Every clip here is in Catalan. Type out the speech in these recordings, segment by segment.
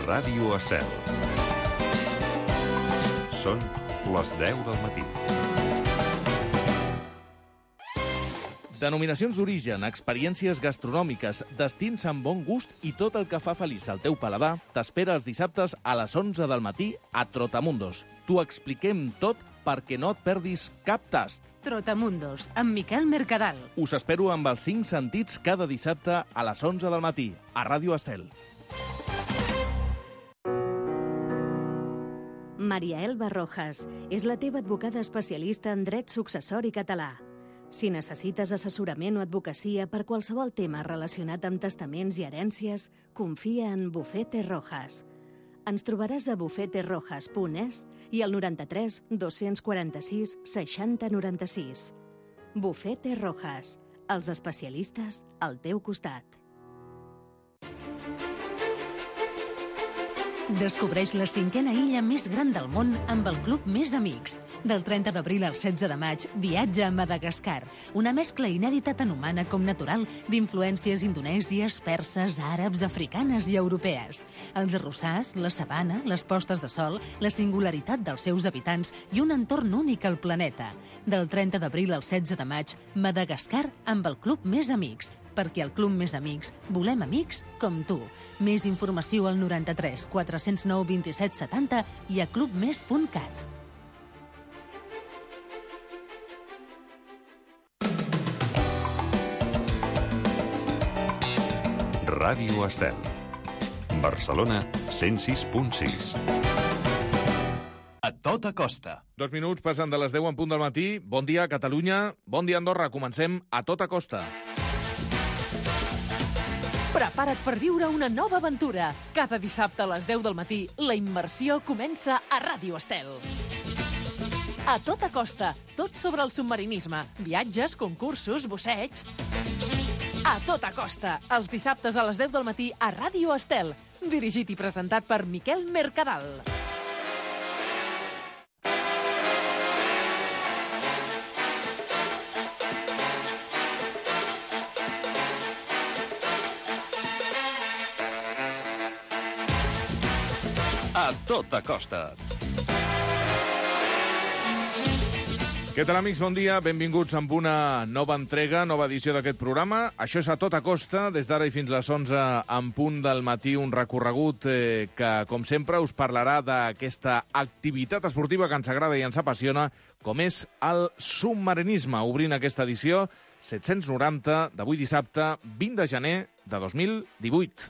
Ràdio Estel. Són les 10 del matí. Denominacions d'origen, experiències gastronòmiques, destins amb bon gust i tot el que fa feliç al teu paladar t'espera els dissabtes a les 11 del matí a Trotamundos. T'ho expliquem tot perquè no et perdis cap tast. Trotamundos, amb Miquel Mercadal. Us espero amb els 5 sentits cada dissabte a les 11 del matí, a Ràdio Estel. Maria Elba Rojas és la teva advocada especialista en dret successori català. Si necessites assessorament o advocacia per qualsevol tema relacionat amb testaments i herències, confia en Bufete Rojas. Ens trobaràs a bufeterojas.es i al 93 246 60 96. Bufete Rojas, els especialistes al teu costat. Descobreix la 5a illa més gran del món amb el Club Més Amics. Del 30 d'abril al 16 de maig, viatja a Madagascar, una mescla inèdita tant humana com natural d'influències indonèsies, perses, àrabs, africanes i europees. Els arrossars, la sabana, les postes de sol, la singularitat dels seus habitants i un entorn únic al planeta. Del 30 d'abril al 16 de maig, Madagascar amb el Club Més Amics, perquè al Club Més Amics volem amics com tu. Més informació al 93 409 27 70 i a clubmes.cat. Ràdio Estel. Barcelona 106.6. A tota costa. 2 minuts passen de les 10 en punt del matí. Bon dia, Catalunya. Bon dia, Andorra. Comencem a tota costa. Prepara't per viure una nova aventura. Cada dissabte a les 10 del matí, la immersió comença a Ràdio Estel. A tota costa, tot sobre el submarinisme, viatges, concursos, busseig. A tota costa, els dissabtes a les 10 del matí a Ràdio Estel, dirigit i presentat per Miquel Mercadal. A tota costa. Què tal, amics? Bon dia. Benvinguts amb una nova entrega, nova edició d'aquest programa. Això és A tota costa, des d'ara i fins les 11 en punt del matí, un recorregut que, com sempre, us parlarà d'aquesta activitat esportiva que ens agrada i ens apassiona, com és el submarinisme. Obrint aquesta edició 790 d'avui dissabte, 20 de gener de 2018.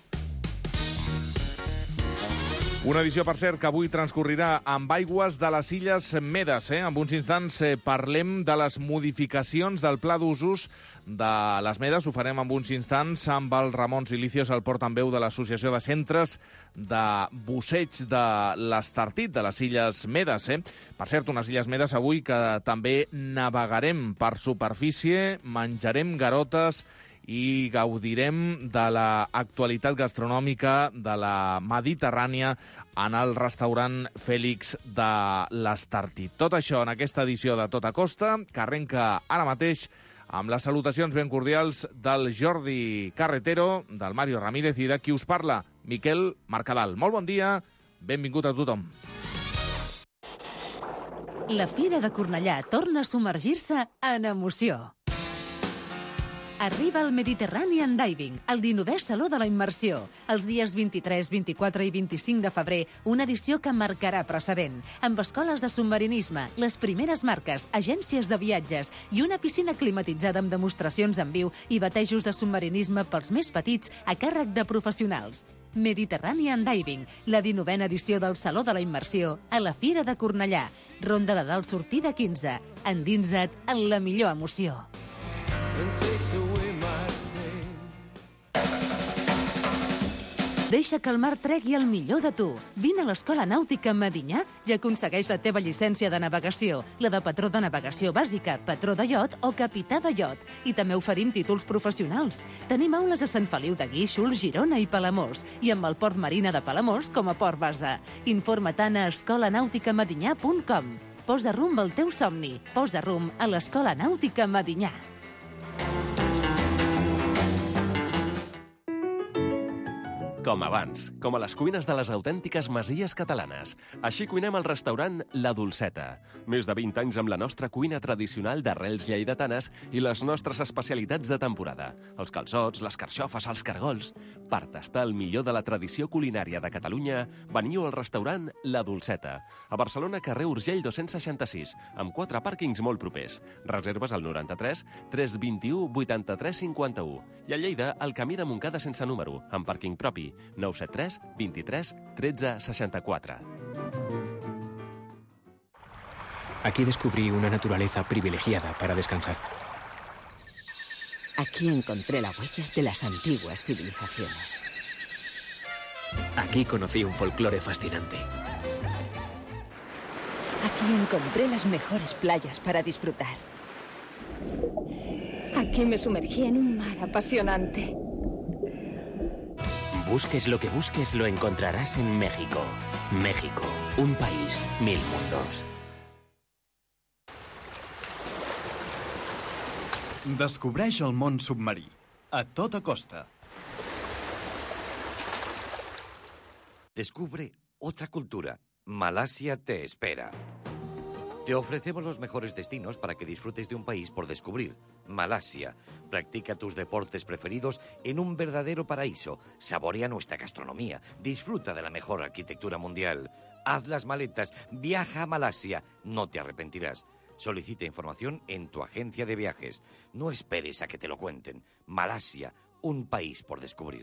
Una edició, per cert, que avui transcorrirà amb aigües de les Illes Medes. En uns instants parlem de les modificacions del pla d'usos de les Medes. Ho farem en uns instants amb el Ramon Silicios, el portaveu de l'Associació de Centres de Busseig de l'Estartit, de les Illes Medes. Per cert, unes Illes Medes avui que també navegarem per superfície, menjarem garotes i gaudirem de l'actualitat gastronòmica de la Mediterrània en el restaurant Fèlix de l'Estartit. Tot això en aquesta edició de Tota Costa, que arrenca ara mateix amb les salutacions ben cordials del Jordi Carretero, del Mario Ramírez i de qui us parla, Miquel Mercadal. Molt bon dia, benvingut a tothom. La Fira de Cornellà torna a submergir-se en emoció. Arriba el Mediterranean Diving, el 19è Saló de la Immersió. Els dies 23, 24 i 25 de febrer, una edició que marcarà precedent. Amb escoles de submarinisme, les primeres marques, agències de viatges i una piscina climatitzada amb demostracions en viu i batejos de submarinisme pels més petits a càrrec de professionals. Mediterranean Diving, la 19a edició del Saló de la Immersió a la Fira de Cornellà. Ronda de dalt sortida 15. Endinsa't en la millor emoció. Deixa que el mar tregui el millor de tu. Vine a l'Escola Nàutica Medinyà i aconsegueix la teva llicència de navegació, la de patró de navegació bàsica, patró de iot o capità de iot. I també oferim títols professionals. Tenim aules a Sant Feliu de Guíxols, Girona i Palamós, i amb el Port Marina de Palamós com a port base. Informa-te'n a escolanauticamedinyà.com. Posa rumb al teu somni. Posa rumb a l'Escola Nàutica Medinyà. Com abans, com a les cuines de les autèntiques masies catalanes. Així cuinem al restaurant La Dolceta. Més de 20 anys amb la nostra cuina tradicional d'arrels lleidatanes i les nostres especialitats de temporada. Els calçots, les carxofes, els cargols. Per tastar el millor de la tradició culinària de Catalunya, veniu al restaurant La Dolceta. A Barcelona, carrer Urgell 266, amb 4 pàrquings molt propers. Reserves al 93 321 83 51. I a Lleida, al camí de Montcada sense número, amb pàrquing propi. 973 23 13 64. Aquí descubrí una naturaleza privilegiada para descansar. Aquí encontré la huella de las antiguas civilizaciones. Aquí conocí un folclore fascinante. Aquí encontré las mejores playas para disfrutar. Aquí me sumergí en un mar apasionante. Busques lo que busques, lo encontrarás en México. México, un país, 1000 mundos. Descobreix el món submarí. A tota costa. Descubre otra cultura. Malasia te espera. Te ofrecemos los mejores destinos para que disfrutes de un país por descubrir. Malasia. Practica tus deportes preferidos en un verdadero paraíso. Saborea nuestra gastronomía. Disfruta de la mejor arquitectura mundial. Haz las maletas. Viaja a Malasia. No te arrepentirás. Solicita información en tu agencia de viajes. No esperes a que te lo cuenten. Malasia, un país por descubrir.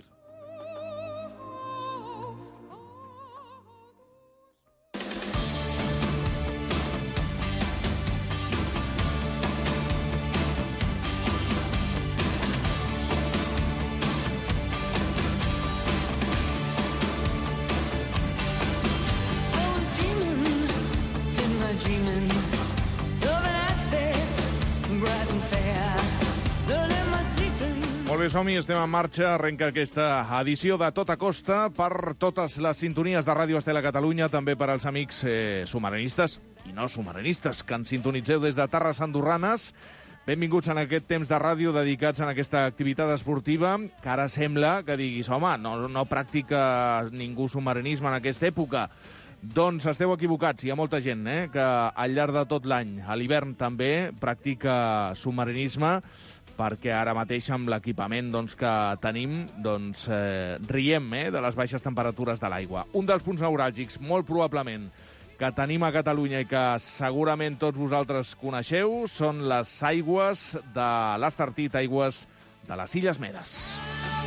Molt bé, som-hi, estem en marxa. Arrenca aquesta edició de Tota Costa per totes les sintonies de Ràdio Estel a Catalunya, també per als amics submarinistes i no submarinistes que ens sintonitzeu des de Terres Andorranes. Benvinguts en aquest temps de ràdio dedicats a aquesta activitat esportiva que ara sembla que diguis, home, no practica ningú submarinisme en aquesta època. Doncs esteu equivocats, hi ha molta gent que al llarg de tot l'any, a l'hivern també, practica submarinisme, perquè ara mateix amb l'equipament que tenim riem de les baixes temperatures de l'aigua. Un dels punts neuràlgics, molt probablement, que tenim a Catalunya i que segurament tots vosaltres coneixeu, són les aigües de l'Estartit, aigües de les Illes Medes.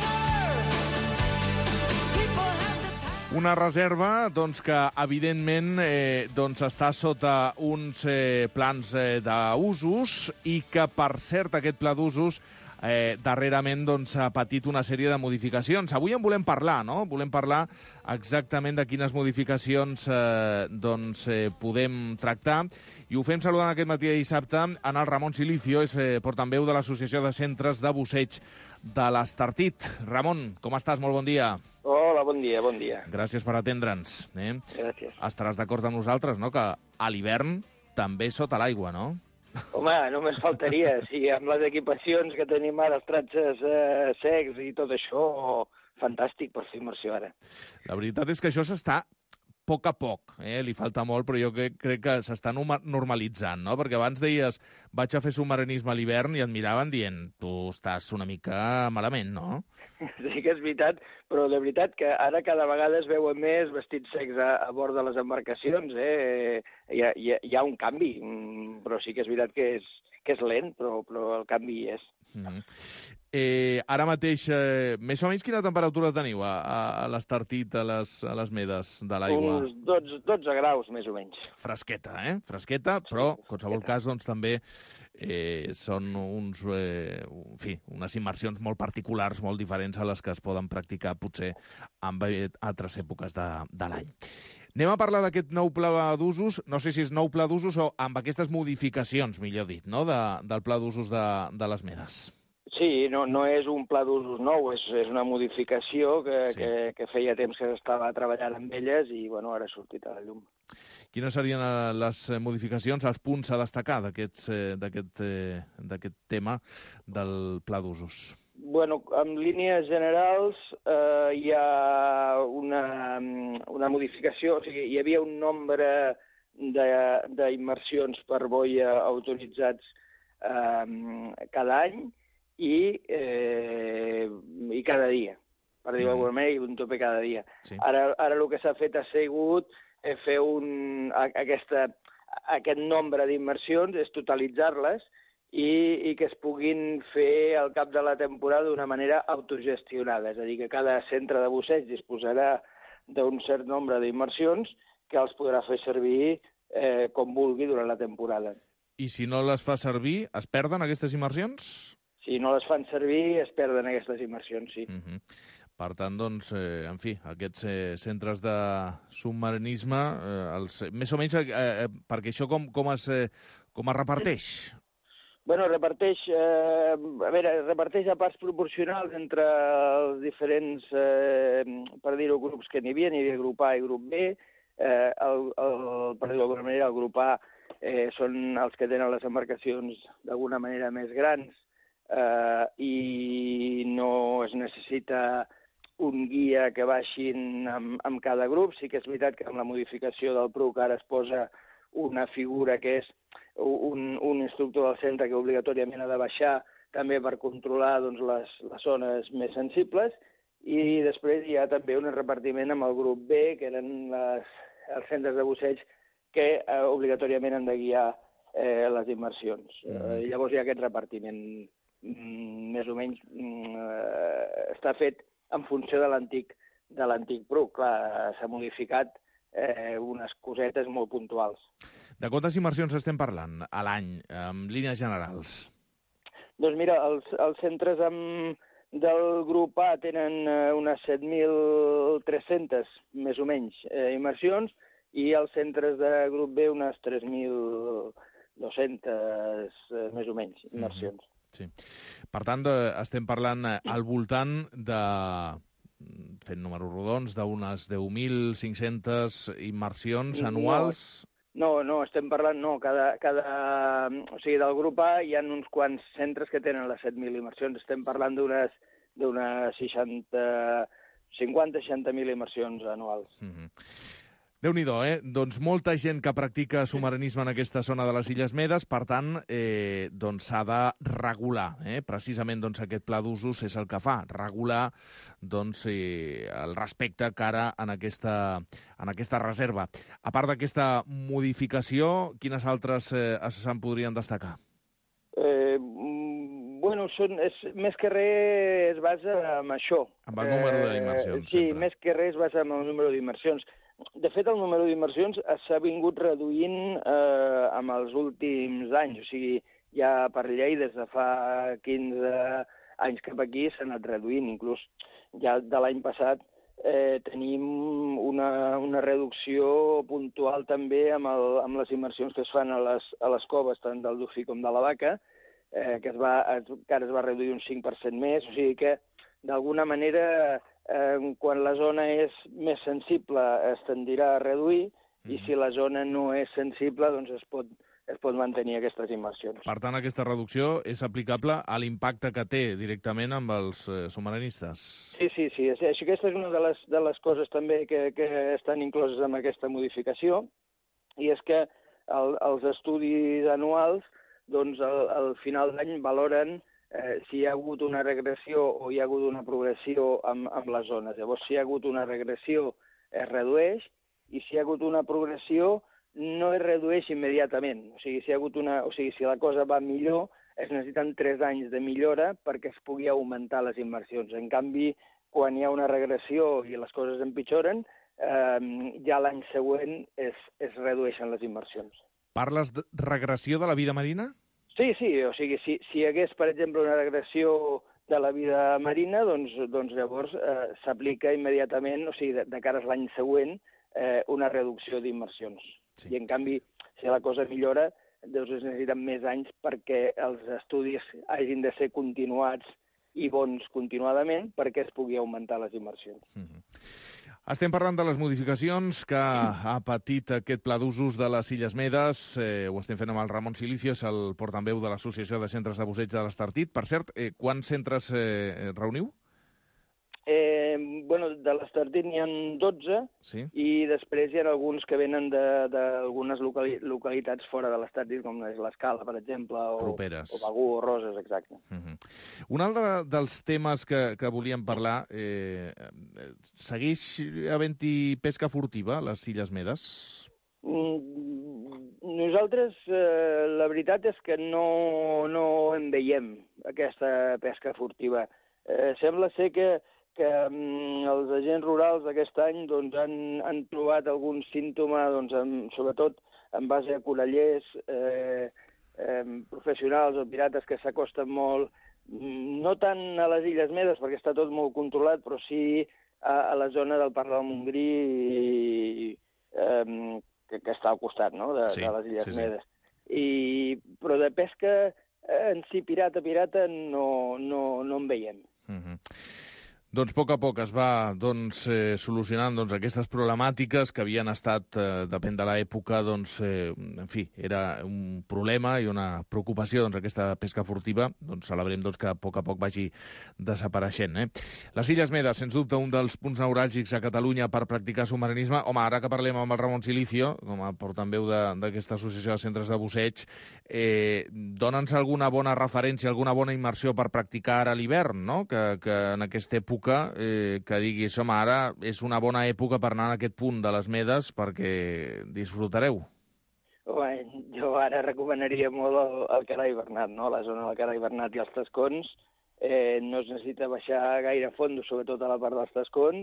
Una reserva que, evidentment, està sota uns plans d'usos i que, per cert, aquest pla d'usos darrerament ha patit una sèrie de modificacions. Avui en volem parlar, no? Volem parlar exactament de quines modificacions podem tractar. I ho fem saludant aquest matí de dissabte en el Ramon Silicio, és portaveu de l'Associació de Centres de Busseig de l'Estartit. Ramon, com estàs? Molt bon dia. Hola, bon dia, bon dia. Gràcies per atendre'ns. Gràcies. Estaràs d'acord amb nosaltres, no?, que a l'hivern també sota l'aigua, no? Home, només faltaria. Sí, amb les equipacions que tenim ara, els tratges secs i tot això, fantàstic per fer immersió ara. La veritat és que això s'està a poc, li falta molt, però jo crec que s'està normalitzant, no? Perquè abans deies, vaig a fer submarinisme a l'hivern i et miraven dient, tu estàs una mica malament, no? Sí que és veritat, però de veritat que ara cada vegada es veuen més vestits secs a bord de les embarcacions, Hi ha un canvi, però sí que és veritat que és lent, però el canvi hi és. Ara mateix, més o menys quina temperatura teniu a l'Estartit, a les Medes de l'aigua? Uns 12 graus, més o menys. Fresqueta, Fresqueta, però, en qualsevol cas, també són unes immersions molt particulars, molt diferents a les que es poden practicar, potser, en altres èpoques de l'any. Anem a parlar d'aquest nou pla d'usos, no sé si és nou pla d'usos o amb aquestes modificacions, millor dit, no?, del pla d'usos de les Medes. Sí, no és un pla d'usos nou, és una modificació que feia temps que estava treballant amb elles i, ara ha sortit a la llum. Quines serien les modificacions, els punts a destacar d'aquest tema del pla d'usos? Bueno, en línies generals hi ha una modificació, o sigui, hi havia un nombre d'immersions per boia autoritzats cada any i cada dia, per dir-ho d'alguna manera, i un tope cada dia. Sí. Ara el que s'ha fet ha sigut fer aquest nombre d'immersions, és totalitzar-les, i que es puguin fer al cap de la temporada d'una manera autogestionada. És a dir, que cada centre de busseig disposarà d'un cert nombre d'immersions que els podrà fer servir com vulgui durant la temporada. I si no les fa servir, es perden aquestes immersions? Si no les fan servir, es perden aquestes immersions, sí. Per tant, doncs, en fi, aquests centres de submarinisme, més o menys, perquè això com es reparteix? Bueno, reparteix a parts proporcionals entre els diferents, per dir-ho, grups que n'hi havia grup A i grup B. Per dir-ho d'alguna manera, el grup A són els que tenen les embarcacions d'alguna manera més grans i no es necessita un guia que baixin amb cada grup. Sí que és veritat que amb la modificació del PRUC ara es posa una figura que és un instructor del centre que obligatòriament ha de baixar també per controlar les zones més sensibles, i després hi ha també un repartiment amb el grup B, que eren els centres de busseig que obligatòriament han de guiar les immersions. Llavors hi ha aquest repartiment. Més o menys està fet en funció de l'antic PRUC. Clar, s'ha modificat unes cosetes molt puntuals. De quantes immersions estem parlant a l'any, en línies generals? Doncs mira, els centres del grup A tenen unes 7.300, més o menys, immersions, i els centres de grup B unes 3.200, més o menys, immersions. Sí. Per tant, estem parlant al voltant de, fent números rodons, d'unes 10.500 immersions anuals. No, estem parlant, o sigui, del grup A hi ha uns quants centres que tenen les 7.000 immersions. Estem parlant d'unes 50-60.000 immersions anuals. Déu-n'hi-do, Doncs molta gent que practica submarinisme en aquesta zona de les Illes Medes, per tant, doncs s'ha de regular. Precisament aquest pla d'usos és el que fa, regular el respecte cara en aquesta reserva. A part d'aquesta modificació, quines altres se'n podrien destacar? Bueno, més que res es basa en això. Amb el número d'immersions. Sí, més que res es basa en el número d'immersions. De fet, el número d'immersions s'ha vingut reduint en els últims anys. O sigui, ja per llei, des de fa 15 anys cap aquí, s'ha anat reduint. Inclús ja de l'any passat tenim una reducció puntual també amb les immersions que es fan a les coves, tant del Dofí com de la Vaca, que ara es va reduir un 5% més. O sigui que, d'alguna manera, quan la zona és més sensible es tendirà a reduir, i si la zona no és sensible, doncs es pot mantenir aquestes immersions. Per tant, aquesta reducció és aplicable a l'impacte que té directament amb els submarinistes. Sí. Aquesta és una de les coses també que estan incloses en aquesta modificació, i és que els estudis anuals, doncs al final d'any valoren si hi ha hagut una regressió o hi ha hagut una progressió amb les zones. Llavors, si hi ha hagut una regressió, es redueix, i si hi ha hagut una progressió, no es redueix immediatament. O sigui, si la cosa va millor, es necessiten 3 anys de millora perquè es pugui augmentar les immersions. En canvi, quan hi ha una regressió i les coses empitjoren, ja l'any següent es redueixen les immersions. Parles de regressió de la vida marina? Sí, o sigui, si hi hagués, per exemple, una regressió de la vida marina, doncs llavors s'aplica immediatament, o sigui, de cara a l'any següent, una reducció d'immersions. Sí. I, en canvi, si la cosa millora, doncs es necessiten més anys perquè els estudis hagin de ser continuats i bons continuadament perquè es pugui augmentar les immersions. Estem parlant de les modificacions que ha patit aquest pla d'usos de les Illes Medes. Ho estem fent amb el Ramon Silicio, és el portaveu de l'Associació de Centres de Busseig de l'Estartit. Per cert, quants centres reuniu? De l'Estartit n'hi ha 12, sí. I després hi ha alguns que venen d'algunes localitats fora de l'Estartit, com és l'Escala, per exemple, o Begur, o Roses, exacte. Un altre dels temes que volíem parlar, segueix havent-hi pesca furtiva a les Illes Medes? Nosaltres, la veritat és que no en veiem, aquesta pesca furtiva. Sembla ser que els agents rurals d'aquest any han trobat algun símptoma, sobretot en base a corallers professionals o pirates que s'acosten molt, no tant a les Illes Medes, perquè està tot molt controlat, però sí a la zona del Parc del Montgrí, que està al costat, no?, de les Illes Medes. Però de pesca en si pirata no en veiem. Doncs a poc es va solucionant aquestes problemàtiques que havien estat, depèn de l'època, en fi, era un problema i una preocupació, aquesta pesca furtiva. Celebrem que a poc vagi desapareixent. Les Illes Medes, sens dubte, un dels punts neuràlgics a Catalunya per practicar submarinisme. Home, ara que parlem amb el Ramon Silicio, com a portaveu d'aquesta associació de centres de busseig, dona'ns alguna bona referència, alguna bona immersió per practicar ara a l'hivern, no?, que en aquesta època que diguis, home, ara és una bona època per anar a aquest punt de les Medes perquè disfrutareu. Jo ara recomanaria molt el Carai Bernat, no? La zona del Carai Bernat i els Tascons. No es necessita baixar gaire a fons, sobretot a la part dels Tascons,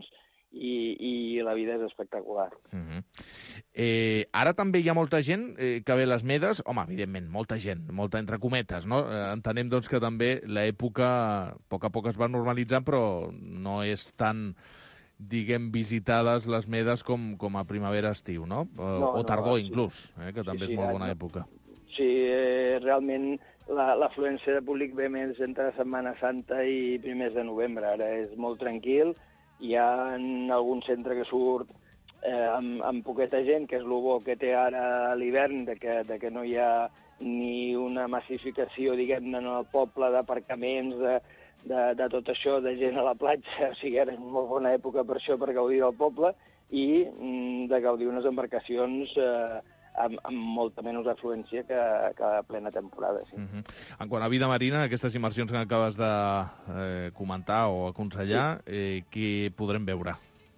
i la vida és espectacular. Ara també hi ha molta gent que ve a les Medes, home, evidentment, molta gent, molta entre cometes, no? Entenem que també l'època a poc es va normalitzant, però no és tan, diguem, visitades les Medes com a primavera-estiu, no? O tardor, inclús, que també és molt bona època. Sí, realment l'afluència de públic ve més entre Setmana Santa i primers de novembre. Ara és molt tranquil. Hi ha algun centre que surt amb poqueta gent, que és el bo que té ara l'hivern, de que no hi ha ni una massificació, diguem-ne, en el poble, d'aparcaments, de tot això, de gent a la platja. O sigui, ara és molt bona època per això, per gaudir del poble, i de gaudir unes embarcacions amb molta menys afluència que a plena temporada. Sí. En quant a vida marina, aquestes immersions que acabes de comentar o aconsellar, què podrem veure?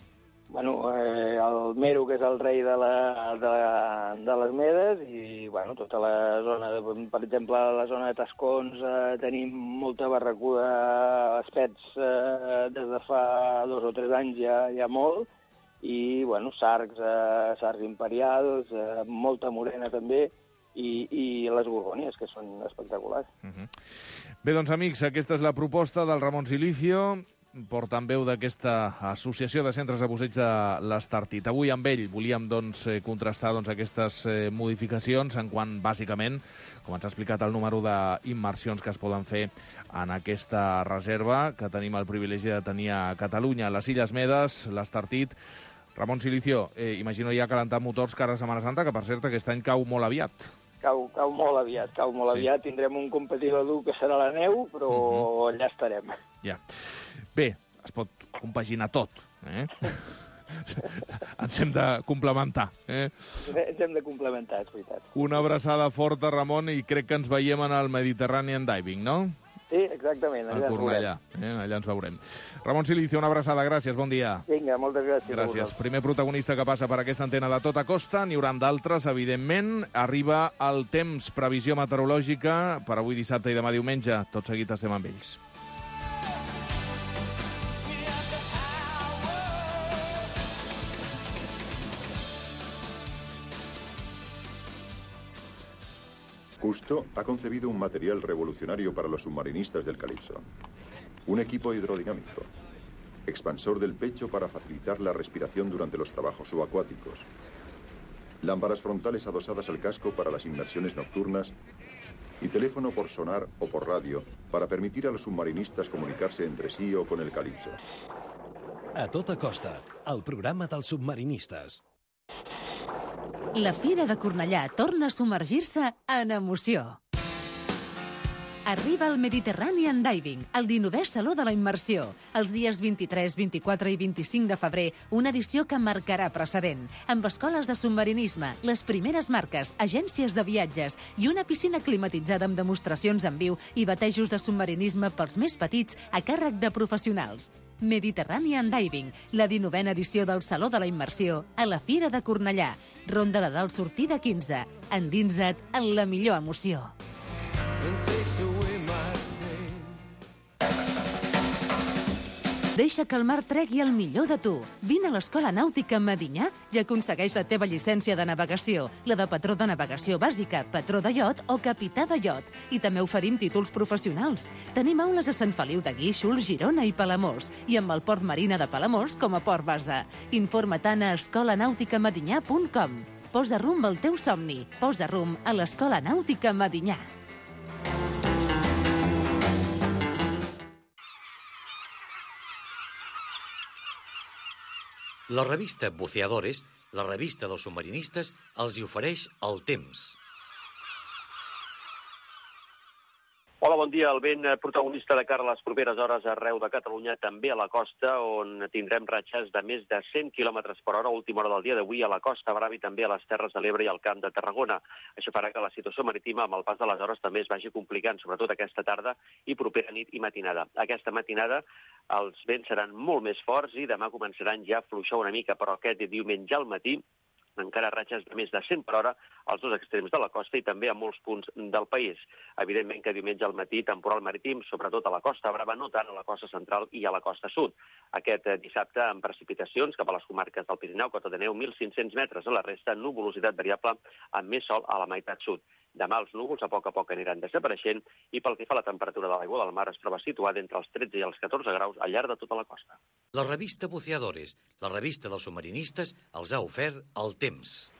El Mero, que és el rei de les Medes, i tota la zona, per exemple, a la zona de Tascons tenim molta barracuda, espets des de fa 2 o 3 anys ja molt, i sargs imperials, molta morena també, i les gorgònies, que són espectaculars. Bé, doncs, amics, aquesta és la proposta del Ramon Silicio, portaveu d'aquesta associació de centres de busseig de l'Estartit. Avui amb ell volíem contrastar aquestes modificacions en quant, bàsicament, com ens ha explicat, el número d'immersions que es poden fer en aquesta reserva que tenim el privilegi de tenir a Catalunya, les Illes Medes, l'Estartit. Ramon Silicio, imagino ja calentar motors cara a Setmana Santa, que per cert aquest any cau molt aviat. Cau molt aviat. Tindrem un competidor dur que serà la neu, però allà estarem. Ja. Bé, es pot compaginar tot, Ens hem de complementar, Ens hem de complementar, és veritat. Una abraçada forta, Ramon, i crec que ens veiem en el Mediterranean Diving, no? Sí, exactament. A Cornellà, allà ens veurem. Ramon Silicio, una abraçada, gràcies, bon dia. Vinga, moltes gràcies. Gràcies. Primer protagonista que passa per aquesta antena de tota costa, n'hi haurà d'altres, evidentment. Arriba el temps, previsió meteorològica, per avui dissabte i demà diumenge. Tot seguit estem amb ells. Cousteau ha concebido un material revolucionario para los submarinistas del Calipso. Un equipo hidrodinámico. Expansor del pecho para facilitar la respiración durante los trabajos subacuáticos. Lámparas frontales adosadas al casco para las inmersiones nocturnas. Y teléfono por sonar o por radio para permitir a los submarinistas comunicarse entre sí o con el Calipso. A tota costa, el programa dels submarinistes. La Fira de Cornellà torna a submergir-se en emoció. Arriba el Mediterranean Diving, el 19è Saló de la Immersió. Els dies 23, 24 i 25 de febrer, una edició que marcarà precedent. Amb escoles de submarinisme, les primeres marques, agències de viatges i una piscina climatitzada amb demostracions en viu i batejos de submarinisme pels més petits a càrrec de professionals. Mediterranean Diving, la 19a edició del Saló de la Immersió a la Fira de Cornellà. Ronda de dalt sortida 15. Endinsa't en la millor emoció. Deixa que el mar tregui el millor de tu. Vine a l'Escola Nàutica Medinyà i aconsegueix la teva llicència de navegació, la de patró de navegació bàsica, patró de iot o capità de iot. I també oferim títols professionals. Tenim aules a Sant Feliu de Guíxols, Girona i Palamós, i amb el Port Marina de Palamós com a port base. Informa't a escolanauticamedinyà.com. Posa rumb al teu somni. Posa rumb a l'Escola Nàutica Medinyà. La revista Buceadores, la revista dels submarinistes, els hi ofereix el temps. Hola, bon dia. El vent protagonista de cara a les properes hores arreu de Catalunya, també a la costa, on tindrem ratxes de més de 100 km per hora a última hora del dia d'avui a la Costa Brava i també a les Terres de l'Ebre i al Camp de Tarragona. Això farà que la situació marítima amb el pas de les hores també es vagi complicant, sobretot aquesta tarda i propera nit i matinada. Aquesta matinada els vents seran molt més forts i demà començaran ja a fluixar una mica, però aquest diumenge al matí encara ratxes de més de 100 per hora als dos extrems de la costa i també a molts punts del país. Evidentment que diumenge al matí temporal marítim, sobretot a la Costa Brava, no tant a la costa central i a la costa sud. Aquest dissabte amb precipitacions cap a les comarques del Pirineu, cota de neu 1.500 metres a la resta, nuvolositat variable amb més sol a la meitat sud. Demà els núvols a poc aniran desapareixent i pel que fa a la temperatura de l'aigua del mar es troba situada entre els 13 i els 14 graus al llarg de tota la costa. La revista Buceadores, la revista dels submarinistes, els ha ofert el temps.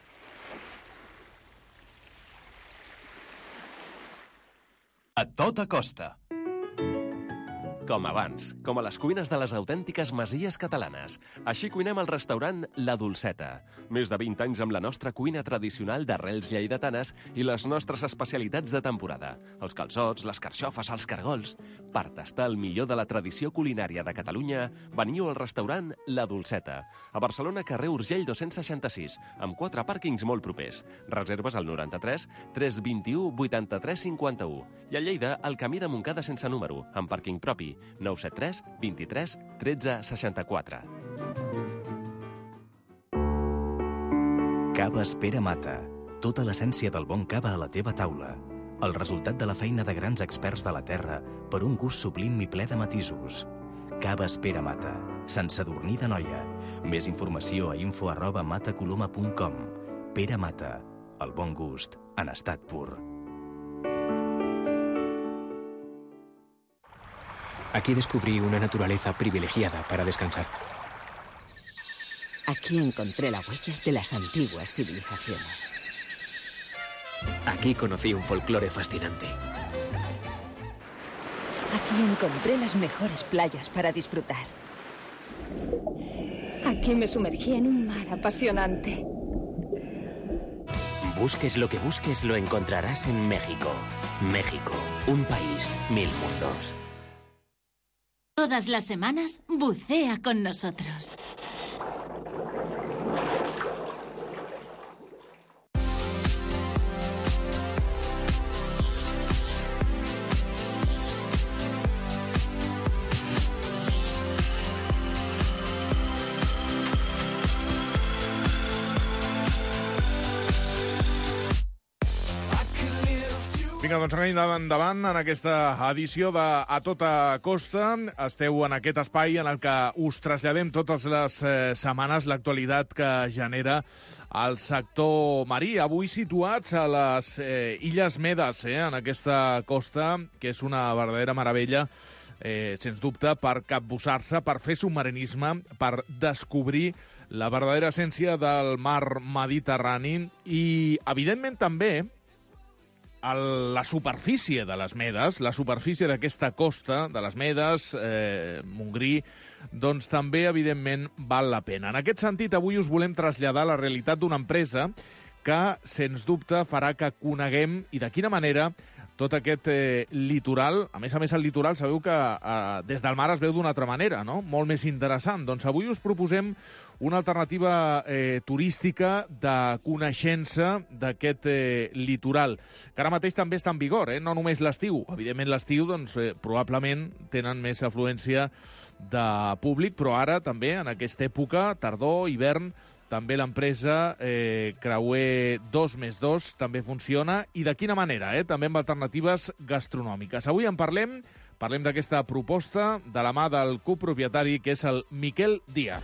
A tota costa. Com abans, com a les cuines de les autèntiques masies catalanes. Així cuinem al restaurant La Dolceta. Més de 20 anys amb la nostra cuina tradicional d'arrels lleidatanes i les nostres especialitats de temporada. Els calçots, les carxofes, els cargols. Per tastar el millor de la tradició culinària de Catalunya, veniu al restaurant La Dolceta. A Barcelona, carrer Urgell 266, amb 4 pàrquings molt propers. Reserves al 93 321 83 51. I a Lleida, al camí de Montcada sense número, amb pàrquing propi. 973 23 13 64. Caves Pere Mata. Tota l'essència del bon cava a la teva taula. El resultat de la feina de grans experts de la terra per un gust sublim i ple de matisos. Caves Pere Mata. Sant Sadurní d'Anoia. Més informació a info@matacoloma.com. Pere Mata. El bon gust en estat pur. Aquí descubrí una naturaleza privilegiada para descansar. Aquí encontré la huella de las antiguas civilizaciones. Aquí conocí un folclore fascinante. Aquí encontré las mejores playas para disfrutar. Aquí me sumergí en un mar apasionante. Busques lo que busques, lo encontrarás en México. México, un país, 1000 mundos. Todas las semanas, bucea con nosotros. Vinga, doncs anem endavant en aquesta edició de A Tota Costa. Esteu en aquest espai en el que us traslladem totes les setmanes l'actualitat que genera el sector marí. Avui situats a les Illes Medes, en aquesta costa, que és una verdadera meravella, sens dubte, per capbussar-se, per fer submarinisme, per descobrir la verdadera essència del mar Mediterrani i, evidentment, també la superfície de les Medes, la superfície d'aquesta costa, de les Medes, Montgrí, doncs també, evidentment, val la pena. En aquest sentit, avui us volem traslladar la realitat d'una empresa que, sens dubte, farà que coneguem, i de quina manera, tot aquest litoral. A més, el litoral sabeu que des del mar es veu d'una altra manera, no? Molt més interessant. Doncs avui us proposem una alternativa turística de coneixença d'aquest litoral, que ara mateix també està en vigor, no només l'estiu. Evidentment, l'estiu, doncs, probablement tenen més afluència de públic, però ara també, en aquesta època, tardor, hivern, també l'empresa Creuer 2+2 també funciona, i de quina manera, també amb alternatives gastronòmiques. Avui en parlem d'aquesta proposta de la mà del copropietari, que és el Miquel Díaz.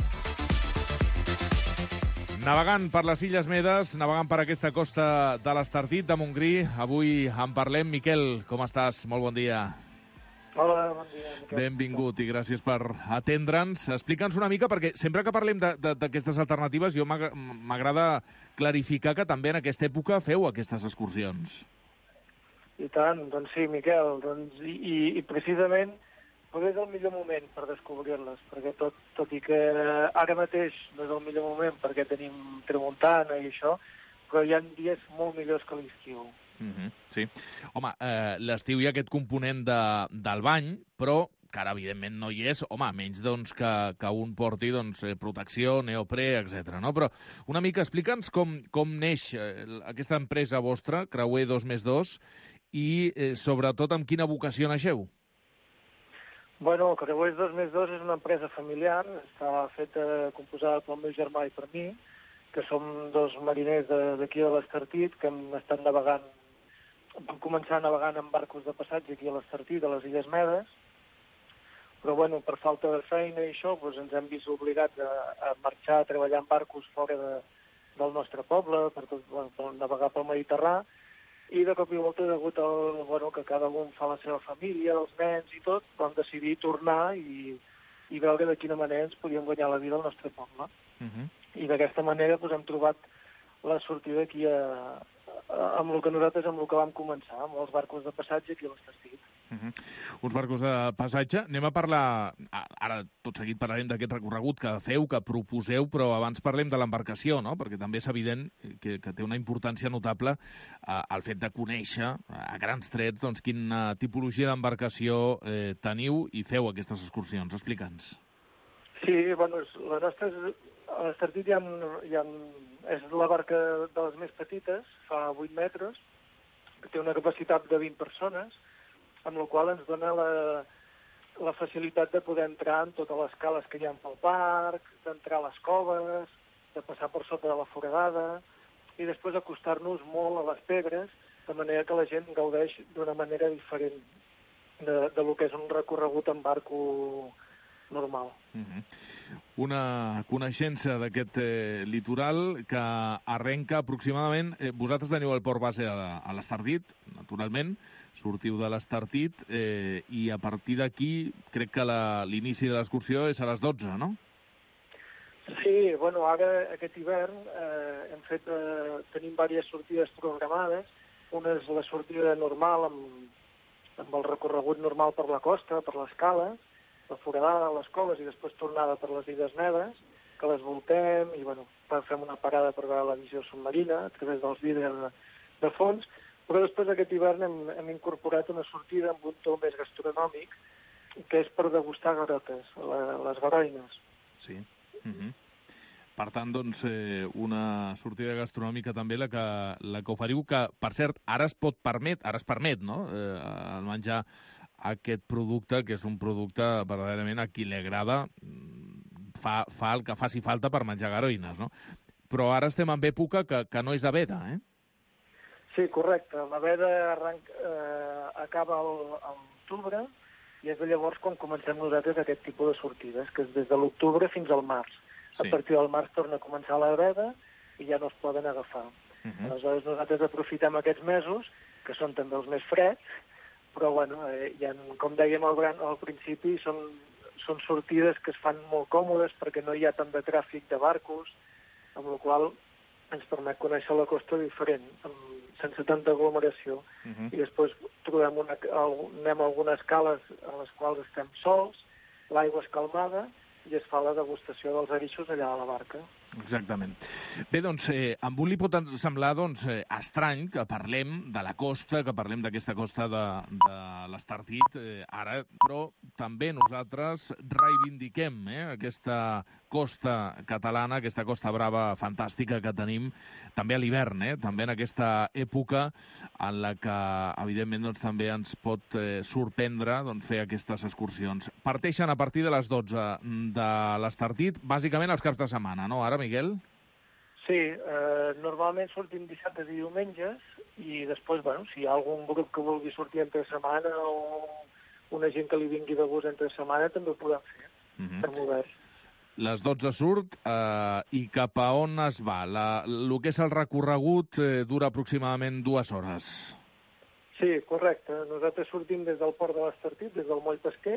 Navegant per les Illes Medes, navegant per aquesta costa de l'Estartit de Montgrí, avui en parlem. Miquel, com estàs? Molt bon dia. Hola, bon dia, Miquel. Benvingut i gràcies per atendre'ns. Explica'ns una mica, perquè sempre que parlem d'aquestes alternatives, jo m'agrada clarificar que també en aquesta època feu aquestes excursions. I tant, doncs sí, Miquel. I precisament és el millor moment per descobrir-les, perquè tot i que ara mateix no és el millor moment perquè tenim tramuntana i això, però hi ha dies molt millors que l'estiu. Sí. Home, l'estiu hi ha aquest component del bany, però que ara, evidentment, no hi és. Home, menys doncs, que un porti protecció, neoprè, etc. No? Però una mica explica'ns com neix aquesta empresa vostra, Creuer 2+2, i sobretot amb quina vocació naixeu. Bueno, Creuer 2+2 és una empresa familiar, està composada pel meu germà i per mi, que som dos mariners d'aquí de l'Estartit, que hem estat navegant. Vam començar navegant amb barcos de passatge aquí a l'Estartit, a les Illes Medes, però bueno, per falta de feina i això, doncs ens hem vist obligats a marxar a treballar en barcos fora del nostre poble, per navegar pel Mediterrani, i de cop i volta, degut al que cada un fa la seva família, els nens i tot, vam decidir tornar i veure de quina manera ens podíem guanyar la vida al nostre poble. I d'aquesta manera hem trobat la sortida aquí amb el que nosaltres vam començar, amb els barcos de passatge aquí a l'Estartit. Uns barcos de passatge. Anem a parlar, ara tot seguit parlarem d'aquest recorregut que feu, que proposeu, però abans parlem de l'embarcació, no? Perquè també és evident que té una importància notable el fet de conèixer a grans trets quina tipologia d'embarcació teniu i feu aquestes excursions. Explica'ns. Sí, bueno, la nostra a l'Estartit és la barca de les més petites, fa 8 metres, que té una capacitat de 20 persones, amb la qual ens dona la facilitat de poder entrar en totes les cales que hi ha pel parc, d'entrar a les coves, de passar per sota de la foradada, i després acostar-nos molt a les pedres, de manera que la gent gaudeix d'una manera diferent de lo que és un recorregut en barco normal. Una coneixença d'aquest litoral que arrenca aproximadament... Vosaltres teniu el port base a l'Estartit, naturalment, sortiu de l'Estartit, i a partir d'aquí crec que l'inici de l'excursió és a les 12, no? Sí, bueno, ara aquest hivern tenim diverses sortides programades. Una és la sortida normal amb el recorregut normal per la costa, per l'escala, la foradada, les coves i després tornada per les Illes Medes, que les voltem i fem una parada per veure la visió submarina a través dels vídeos de fons, però després aquest hivern hem incorporat una sortida amb un to més gastronòmic, que és per degustar garotes, les garoines. Sí. Per tant, doncs, una sortida gastronòmica també la que oferiu, que, per cert, ara es permet, no?, el menjar aquest producte, que és un producte verdaderament a qui li agrada, fa el que faci falta per menjar garoines, no? Però ara estem en època que no és de veda, Sí, correcte. La veda acaba a l'octubre i és de llavors quan comencem nosaltres aquest tipus de sortides, que és des de l'octubre fins al març. A partir del març torna a començar la veda i ja no es poden agafar. Aleshores nosaltres aprofitem aquests mesos, que són també els més freds, però, com dèiem al principi, són sortides que es fan molt còmodes perquè no hi ha tant de tràfic de barcos, amb la qual ens permet conèixer la costa diferent, sense tanta aglomeració. I després anem a algunes cales a les quals estem sols, l'aigua és calmada i es fa la degustació dels eriços allà a la barca. Exactament. Bé, doncs, a un li pot semblar estrany que parlem de la costa, que parlem d'aquesta costa de l'Estartit ara, però també nosaltres reivindiquem aquesta costa catalana, aquesta costa brava fantàstica que tenim també a l'hivern, també en aquesta època en la que, evidentment, doncs, també ens pot sorprendre fer aquestes excursions. Parteixen a partir de les 12 de l'Estartit, bàsicament els caps de setmana, no? Ara, Miguel? Sí, normalment sortim dissabtes i diumenges i després, si hi ha algun grup que vulgui sortir entre setmana o una gent que li vingui de gust entre setmana, també ho podem fer. Estem oberts. Les 12 surt i cap a on es va? El que és el recorregut dura aproximadament 2 hores. Sí, correcte. Nosaltres sortim des del port de l'Estartit, des del moll pesquer,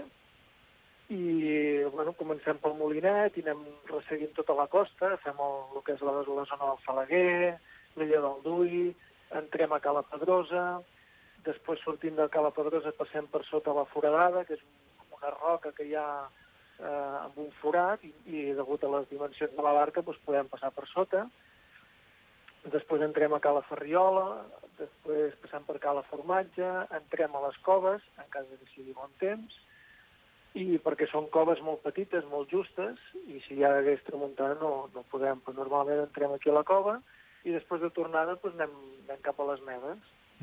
i comencem pel Molinet i anem resseguint tota la costa, fem el que és la zona del Falaguer, l'illa del Dui, entrem a Cala Pedrosa, després sortim de Cala Pedrosa, passem per sota la Foradada, que és una roca que hi ha amb un forat i degut a les dimensions de la barca podem passar per sota. Després entrem a Cala Ferriola, després passem per Cala Formatge, entrem a les coves, en cas que sigui bon temps, i perquè són coves molt petites, molt justes, i si ja hagués tramuntana no podem, però normalment entrem aquí a la cova i després de tornada anem cap a les Medes.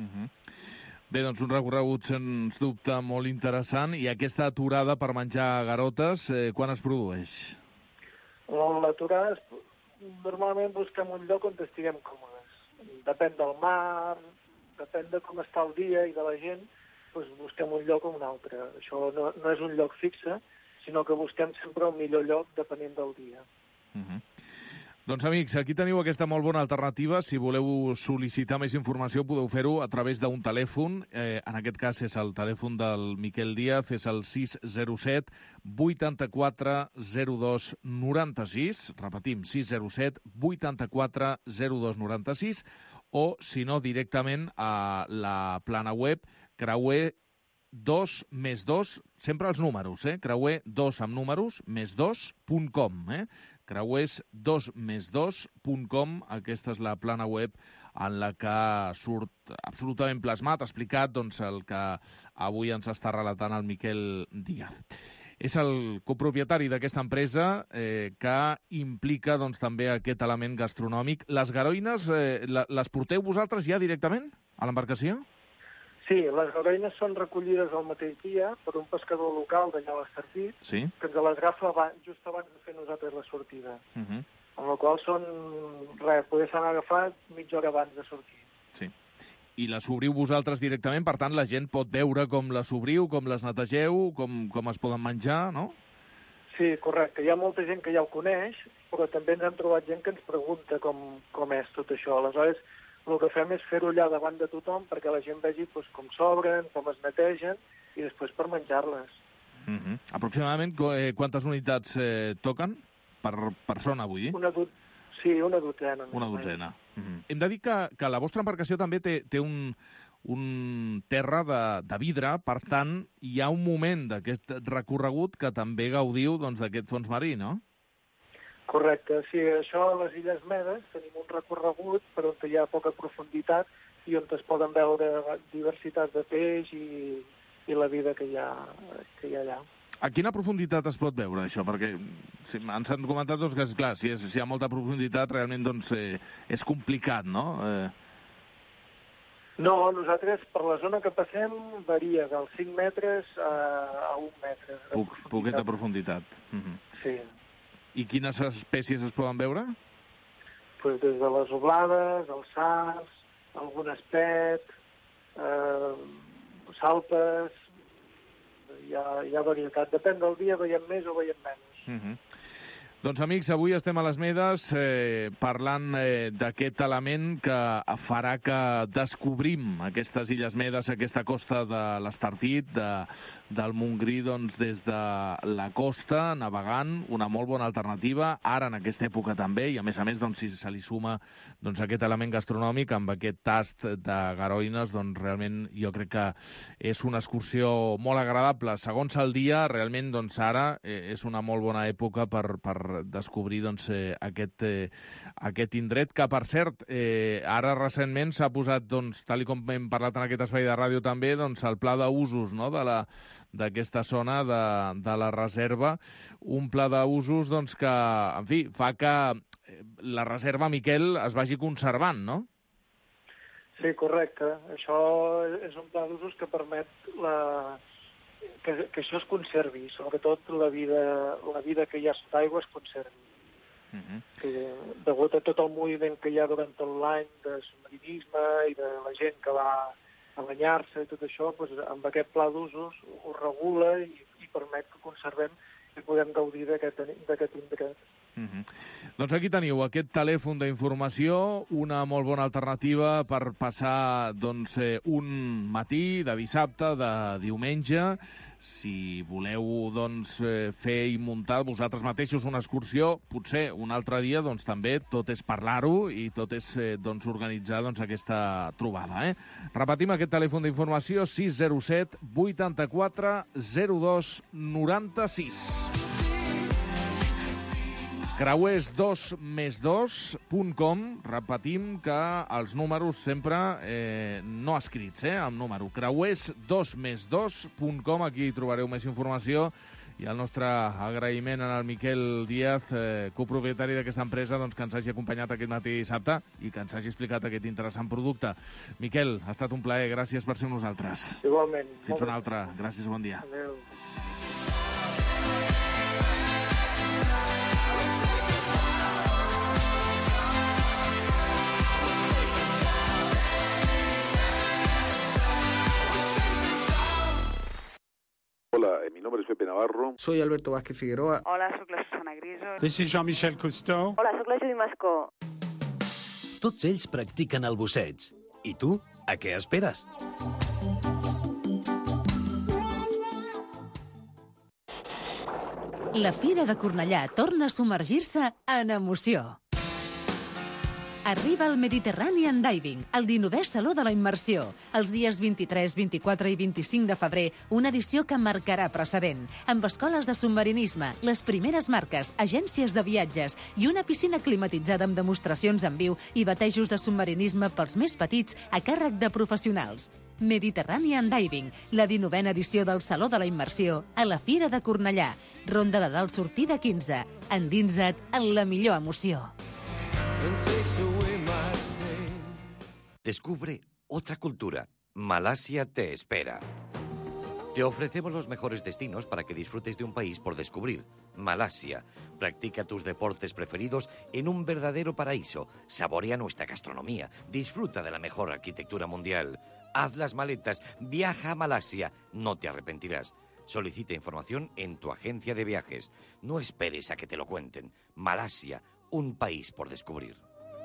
Bé, doncs un recorregut sens dubte molt interessant, i aquesta aturada per menjar garotes, quan es produeix? L'aturada, normalment busquem un lloc on estiguem còmodes. Depèn del mar, depèn de com està el dia i de la gent, busquem un lloc o un altre. Això no és un lloc fixe, sinó que busquem sempre el millor lloc depenent del dia. Doncs, amics, aquí teniu aquesta molt bona alternativa. Si voleu sol·licitar més informació, podeu fer-ho a través d'un telèfon. En aquest cas és el telèfon del Miquel Díaz, és el 607 84 02 96. Repetim, 607 84 02 96. O, si no, directament a la plana web Creuer 2 més 2, sempre els números, Creuer 2 amb números, més 2.com, creuers2més2.com, aquesta és la plana web en la que surt absolutament plasmat, explicat, el que avui ens està relatant el Miquel Díaz. És el copropietari d'aquesta empresa que implica també aquest element gastronòmic. Les garoines les porteu vosaltres ja directament a l'embarcació? Sí, les garoines són recollides el mateix dia per un pescador local d'allà a l'Estartit, que ens les agafa just abans de fer nosaltres la sortida. Amb la qual poder s'han agafat mitja hora abans de sortir. Sí. I les obriu vosaltres directament, per tant la gent pot veure com les obriu, com les netegeu, com es poden menjar, no? Sí, correcte. Hi ha molta gent que ja ho coneix, però també ens hem trobat gent que ens pregunta com és tot això. Aleshores, el que fem és fer-ho allà davant de tothom perquè la gent vegi com s'obren, com es netegen i després per menjar-les. Aproximadament quantes unitats toquen per persona, vull dir? Sí, una dotzena. Una dotzena. Hem de dir que la vostra embarcació també té un terra de vidre, per tant, hi ha un moment d'aquest recorregut que també gaudiu d'aquest fons marí, no? Correcte, sí, això a les Illes Medes tenim un recorregut per on hi ha poca profunditat i on es poden veure diversitat de peix i la vida que hi ha allà. A quina profunditat es pot veure això? Perquè ens han comentat que, esclar, si hi ha molta profunditat realment és complicat, no? No, nosaltres per la zona que passem varia dels 5 metres a 1 metre. Poqueta profunditat. Sí. I quines espècies es poden veure? Des de les oblades, els sards, algun espet, salpes, hi ha varietat. Depèn del dia, veiem més o veiem menys. Doncs, amics, avui estem a les Medes parlant d'aquest element que farà que descobrim aquestes Illes Medes, aquesta costa de l'Estartit, del Montgrí, doncs, des de la costa, navegant, una molt bona alternativa, ara en aquesta època també, i a més, doncs, si se li suma doncs, aquest element gastronòmic amb aquest tast de garoines, doncs realment jo crec que és una excursió molt agradable. Segons el dia, realment, doncs, ara és una molt bona època per descobrir doncs, aquest indret, que, per cert, ara recentment s'ha posat, doncs, tal com hem parlat en aquest espai de ràdio també, doncs, el pla d'usos, no?, d'aquesta zona de la reserva, un pla d'usos doncs, que, en fi, fa que la reserva, Miquel, es vagi conservant, no? Sí, correcte. Això és un pla d'usos que permet que això es conservi, sobretot la vida que hi ha sota aigua es conservi. Que, degut a tot el moviment que hi ha durant tot l'any de submarinisme i de la gent que va a banyar-se i tot això, doncs, amb aquest pla d'usos ho regula i permet que conservem i podem gaudir d'aquest indret. Doncs aquí teniu aquest telèfon d'informació, una molt bona alternativa per passar doncs, un matí de dissabte, de diumenge. Si voleu doncs, fer i muntar vosaltres mateixos una excursió, potser un altre dia, doncs, també tot és parlar-ho i tot és doncs, organitzar doncs, aquesta trobada. Repetim aquest telèfon d'informació, 607 84 02 96. Creuers2més2.com, repetim que els números sempre no escrits, amb número. Creuers2més2.com, aquí trobareu més informació i el nostre agraïment al Miquel Díaz, copropietari d'aquesta empresa, doncs, que ens hagi acompanyat aquest matí dissabte i que ens hagi explicat aquest interessant producte. Miquel, ha estat un plaer, gràcies per ser amb nosaltres. Igualment. Fins una altra. Gràcies, bon dia. Adéu. Hola, mi nombre es Pepe Navarro. Soy Alberto Vázquez Figueroa. Hola, soc la Susana Griso. This is Jean-Michel Cousteau. Hola, soc la Judy Mascó. Tots ells practiquen el busseig. I tu, a què esperes? La Fira de Cornellà torna a submergir-se en emoció. Arriba el Mediterranean Diving, el 19è Saló de la Immersió. Els dies 23, 24 i 25 de febrer, una edició que marcarà precedent, amb escoles de submarinisme, les primeres marques, agències de viatges i una piscina climatitzada amb demostracions en viu i batejos de submarinisme pels més petits a càrrec de professionals. Mediterranean Diving, la 19a edició del Saló de la Immersió a la Fira de Cornellà. Ronda de Dalt sortida 15. Endinsa't en la millor emoció. Descubre otra cultura. Malasia te espera. Te ofrecemos los mejores destinos para que disfrutes de un país por descubrir. Malasia. Practica tus deportes preferidos en un verdadero paraíso. Saborea nuestra gastronomía. Disfruta de la mejor arquitectura mundial. Haz las maletas. Viaja a Malasia. No te arrepentirás. Solicita información en tu agencia de viajes. No esperes a que te lo cuenten. Malasia. Un país por descubrir.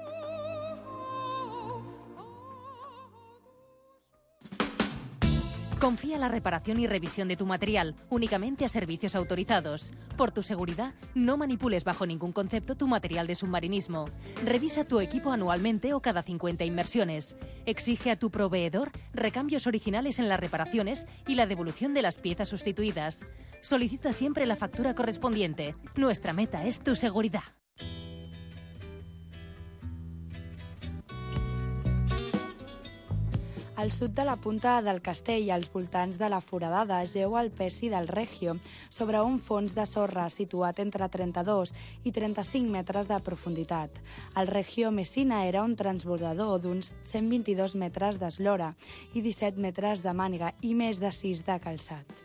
Confía la reparación y revisión de tu material únicamente a servicios autorizados. Por tu seguridad, no manipules bajo ningún concepto tu material de submarinismo. Revisa tu equipo anualmente o cada 50 inmersiones. Exige a tu proveedor recambios originales en las reparaciones y la devolución de las piezas sustituidas. Solicita siempre la factura correspondiente. Nuestra meta es tu seguridad. Al sud de la punta del castell i als voltants de la Foradada jeu el Pesci del Regio, sobre un fons de sorra situat entre 32 i 35 metres de profunditat. El Regio Messina era un transbordador d'uns 122 metres d'eslora i 17 metres de màniga i més de 6 de calçat.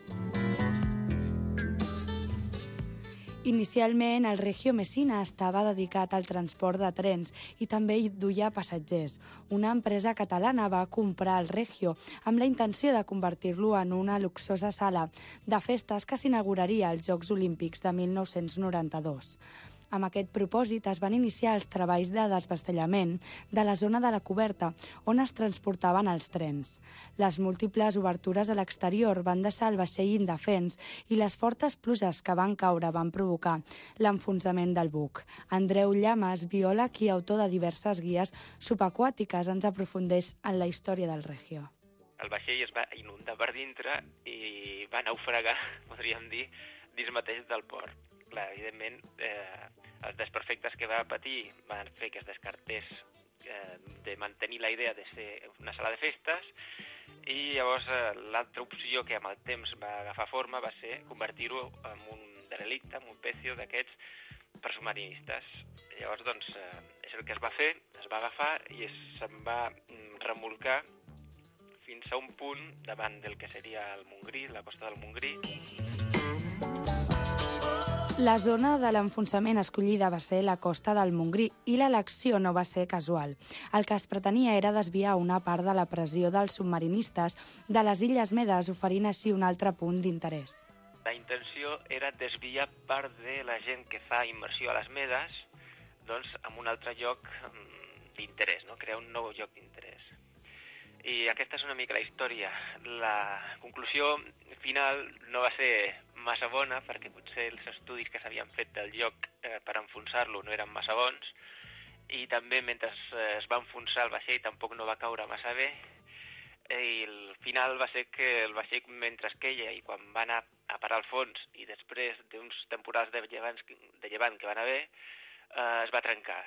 Inicialment, el Regio Messina estava dedicat al transport de trens i també hi duia passatgers. Una empresa catalana va comprar el Regio amb la intenció de convertir-lo en una luxosa sala de festes que s'inauguraria als Jocs Olímpics de 1992. Amb aquest propòsit es van iniciar els treballs de desvestellament de la zona de la coberta on es transportaven els trens. Les múltiples obertures a l'exterior van deixar el vaixell indefens i les fortes pluges que van caure van provocar l'enfonsament del buc. Andreu Llamas, biòleg i autor de diverses guies subaquàtiques, ens aprofundeix en la història del Regio. El vaixell es va inundar per dintre i va naufragar, podríem dir, dins mateix del port. Clar, evidentment, els desperfectes que va patir van fer que es descartés de mantenir la idea de ser una sala de festes i llavors l'altra opció que amb el temps va agafar forma va ser convertir-ho en un derelicte, en un pecio d'aquests per submarinistes. Llavors, doncs, és el que es va fer, es va agafar i se'n va remolcar fins a un punt davant del que seria el Montgrí, la costa del Montgrí. La zona de l'enfonsament escollida va ser la costa del Montgrí i l'elecció no va ser casual. El que es pretenia era desviar una part de la pressió dels submarinistes de les Illes Medes, oferint així un altre punt d'interès. La intenció era desviar part de la gent que fa immersió a les Medes doncs, en un altre lloc d'interès, no? Crear un nou lloc d'interès. I aquesta és una mica la història. La conclusió final no va ser massa bona, perquè potser els estudis que s'havien fet del lloc per enfonsar-lo no eren massa bons, i també mentre es va enfonsar el vaixell tampoc no va caure massa bé, i el final va ser que el vaixell, mentre es queia i quan va anar a parar al fons, i després d'uns temporals de llevant que van haver, es va trencar.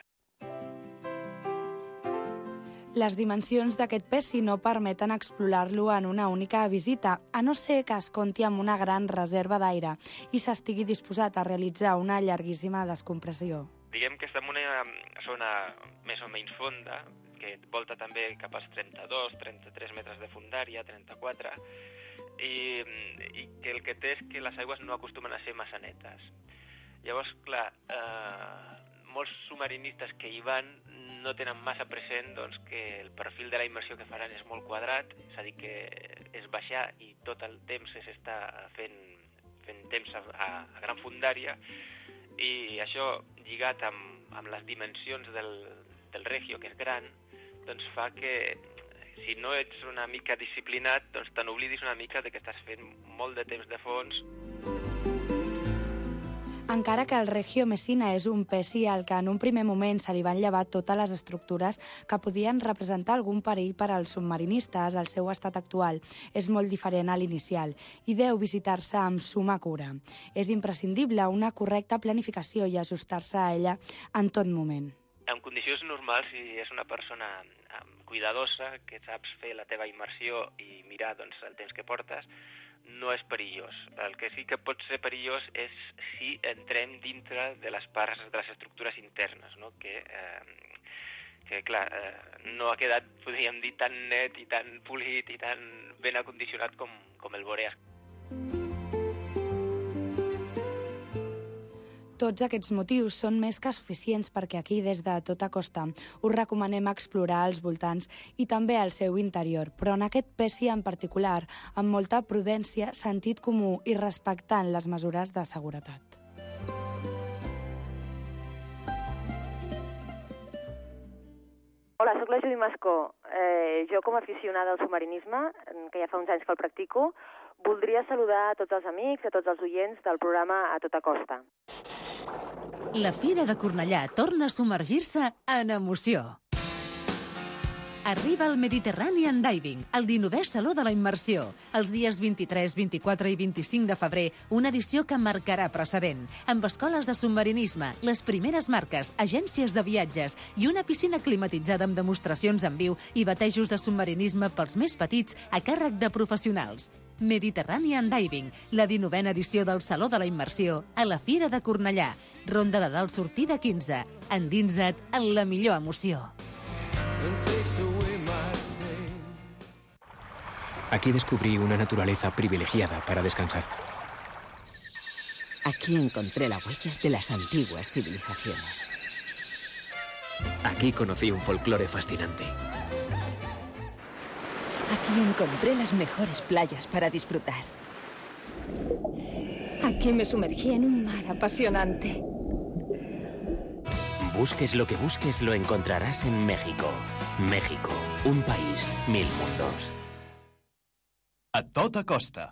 Les dimensions d'aquest peci no permeten explorar-lo en una única visita, a no ser que es compti amb una gran reserva d'aire i s'estigui disposat a realitzar una llarguíssima descompressió. Diguem que estem en una zona més o menys fonda, que volta també cap als 32-33 metres de fondària, 34, i que el que té és que les aigües no acostumen a ser massa netes. Llavors, clar, molts submarinistes que hi van no tenen massa present doncs, que el perfil de la immersió que faran és molt quadrat, és a dir, que és baixar i tot el temps s'està fent temps a gran fondària, i això lligat amb les dimensions del Regio, que és gran, doncs fa que si no ets una mica disciplinat, doncs te n'oblidis una mica de que estàs fent molt de temps de fons. Encara que el Regio Messina és un peci al que en un primer moment se li van llevar totes les estructures que podien representar algun perill per als submarinistes, el seu estat actual és molt diferent a l'inicial i deu visitar-se amb suma cura. És imprescindible una correcta planificació i ajustar-se a ella en tot moment. En condicions normals, si és una persona cuidadosa, que saps fer la teva immersió i mirar doncs, el temps que portes, no és perillós. El que sí que pot ser perillós és si entrem dintre de les parts de les estructures internes, no? que clar, no ha quedat, podríem dir, tan net i tan polit i tan ben acondicionat com el Boreas. Tots aquests motius són més que suficients perquè aquí, des de tota costa, us recomanem explorar els voltants i també el seu interior, però en aquest peci en particular, amb molta prudència, sentit comú i respectant les mesures de seguretat. Hola, soc la Judy Mascó. Jo, com a aficionada al submarinisme, que ja fa uns anys que el practico, voldria saludar a tots els amics, a tots els oients del programa A Tota Costa. La Fira de Cornellà torna a submergir-se en emoció. Arriba el Mediterranean Diving, el 19è Saló de la Immersió. Els dies 23, 24 i 25 de febrer, una edició que marcarà precedent, amb escoles de submarinisme, les primeres marques, agències de viatges i una piscina climatitzada amb demostracions en viu i batejos de submarinisme pels més petits a càrrec de professionals. Mediterranean Diving, la 19a edició del Saló de la Immersió a la Fira de Cornellà. Ronda de dalt sortida 15. Endinsa't en la millor emoció. Aquí descubrí una naturaleza privilegiada para descansar. Aquí encontré la huella de las antiguas civilizaciones. Aquí conocí un folclore fascinante. Aquí encontré las mejores playas para disfrutar. Aquí me sumergí en un mar apasionante. Busques lo que busques, lo encontrarás en México. México, un país, 1000 mundos. A tota costa.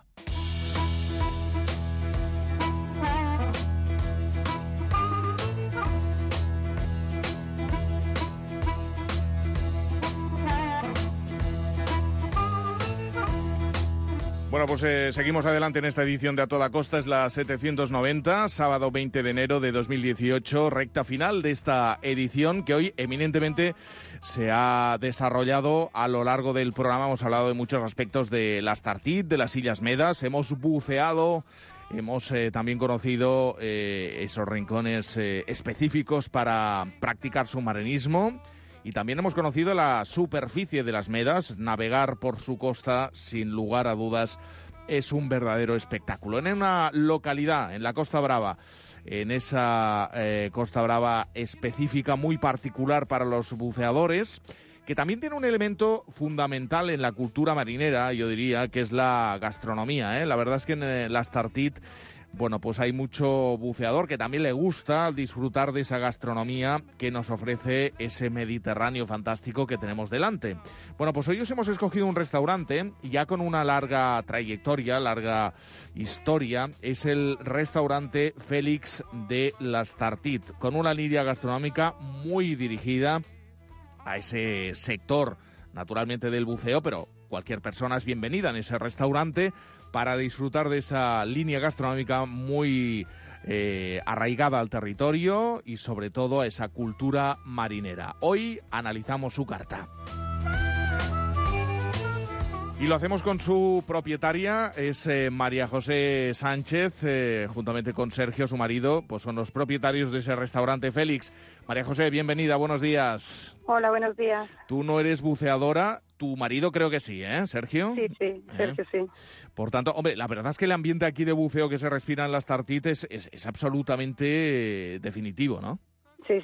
Bueno, pues seguimos adelante en esta edición de A Toda Costa, es la 790, sábado 20 de enero de 2018, recta final de esta edición que hoy eminentemente se ha desarrollado a lo largo del programa. Hemos hablado de muchos aspectos de las Tartit, de las Illas Medas, hemos buceado, hemos también conocido esos rincones específicos para practicar submarinismo. Y también hemos conocido la superficie de las Medas. Navegar por su costa, sin lugar a dudas, es un verdadero espectáculo. En una localidad, en la Costa Brava, en esa Costa Brava específica, muy particular para los buceadores, que también tiene un elemento fundamental en la cultura marinera, yo diría, que es la gastronomía, ¿eh? La verdad es que en las Tartit, bueno, pues hay mucho buceador que también le gusta disfrutar de esa gastronomía que nos ofrece ese Mediterráneo fantástico que tenemos delante. Bueno, pues hoy os hemos escogido un restaurante ya con una larga trayectoria, larga historia. Es el restaurante Félix de las Tartit, con una línea gastronómica muy dirigida a ese sector, naturalmente, del buceo, pero cualquier persona es bienvenida en ese restaurante para disfrutar de esa línea gastronómica muy arraigada al territorio y sobre todo a esa cultura marinera. Hoy analizamos su carta. Y lo hacemos con su propietaria, es María José Sánchez, juntamente con Sergio, su marido, pues son los propietarios de ese restaurante Félix. María José, bienvenida, buenos días. Hola, buenos días. Tú no eres buceadora, tu marido creo que sí, ¿eh, Sergio? Sí, Sergio sí. Por tanto, hombre, la verdad es que el ambiente aquí de buceo que se respira en las Tartit es absolutamente definitivo, ¿no? Sí.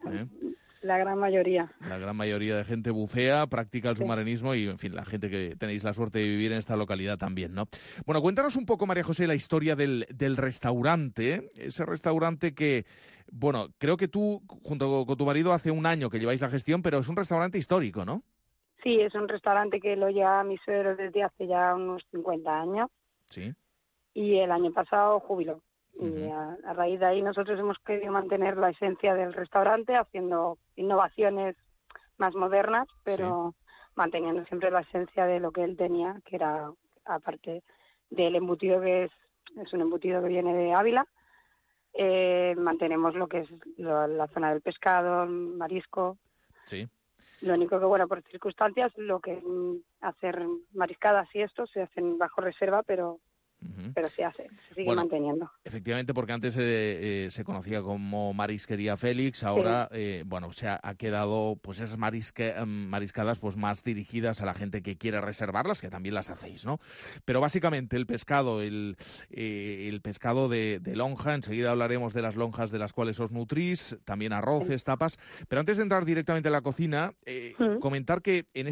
La gran mayoría. La gran mayoría de gente bucea, practica el submarinismo y, en fin, la gente que tenéis la suerte de vivir en esta localidad también, ¿no? Bueno, cuéntanos un poco, María José, la historia del restaurante, ese restaurante que, bueno, creo que tú, junto con tu marido, hace un año que lleváis la gestión, pero es un restaurante histórico, ¿no? Sí, es un restaurante que lo lleva mi suegro desde hace ya unos 50 años. Sí. Y el año pasado jubiló. Y a raíz de ahí nosotros hemos querido mantener la esencia del restaurante haciendo innovaciones más modernas, pero manteniendo siempre la esencia de lo que él tenía, que era, aparte del embutido, que es un embutido que viene de Ávila, mantenemos lo que es la zona del pescado, marisco. Sí. Lo único que, bueno, por circunstancias, lo que hacer mariscadas y esto se hacen bajo reserva, pero se sigue manteniendo. Efectivamente, porque antes se conocía como Marisquería Félix, ahora se ha quedado pues esas mariscadas pues más dirigidas a la gente que quiere reservarlas, que también las hacéis, ¿no? Pero básicamente el pescado, el pescado de lonja, enseguida hablaremos de las lonjas de las cuales os nutrís, también arroces, tapas, pero antes de entrar directamente en la cocina, comentar que en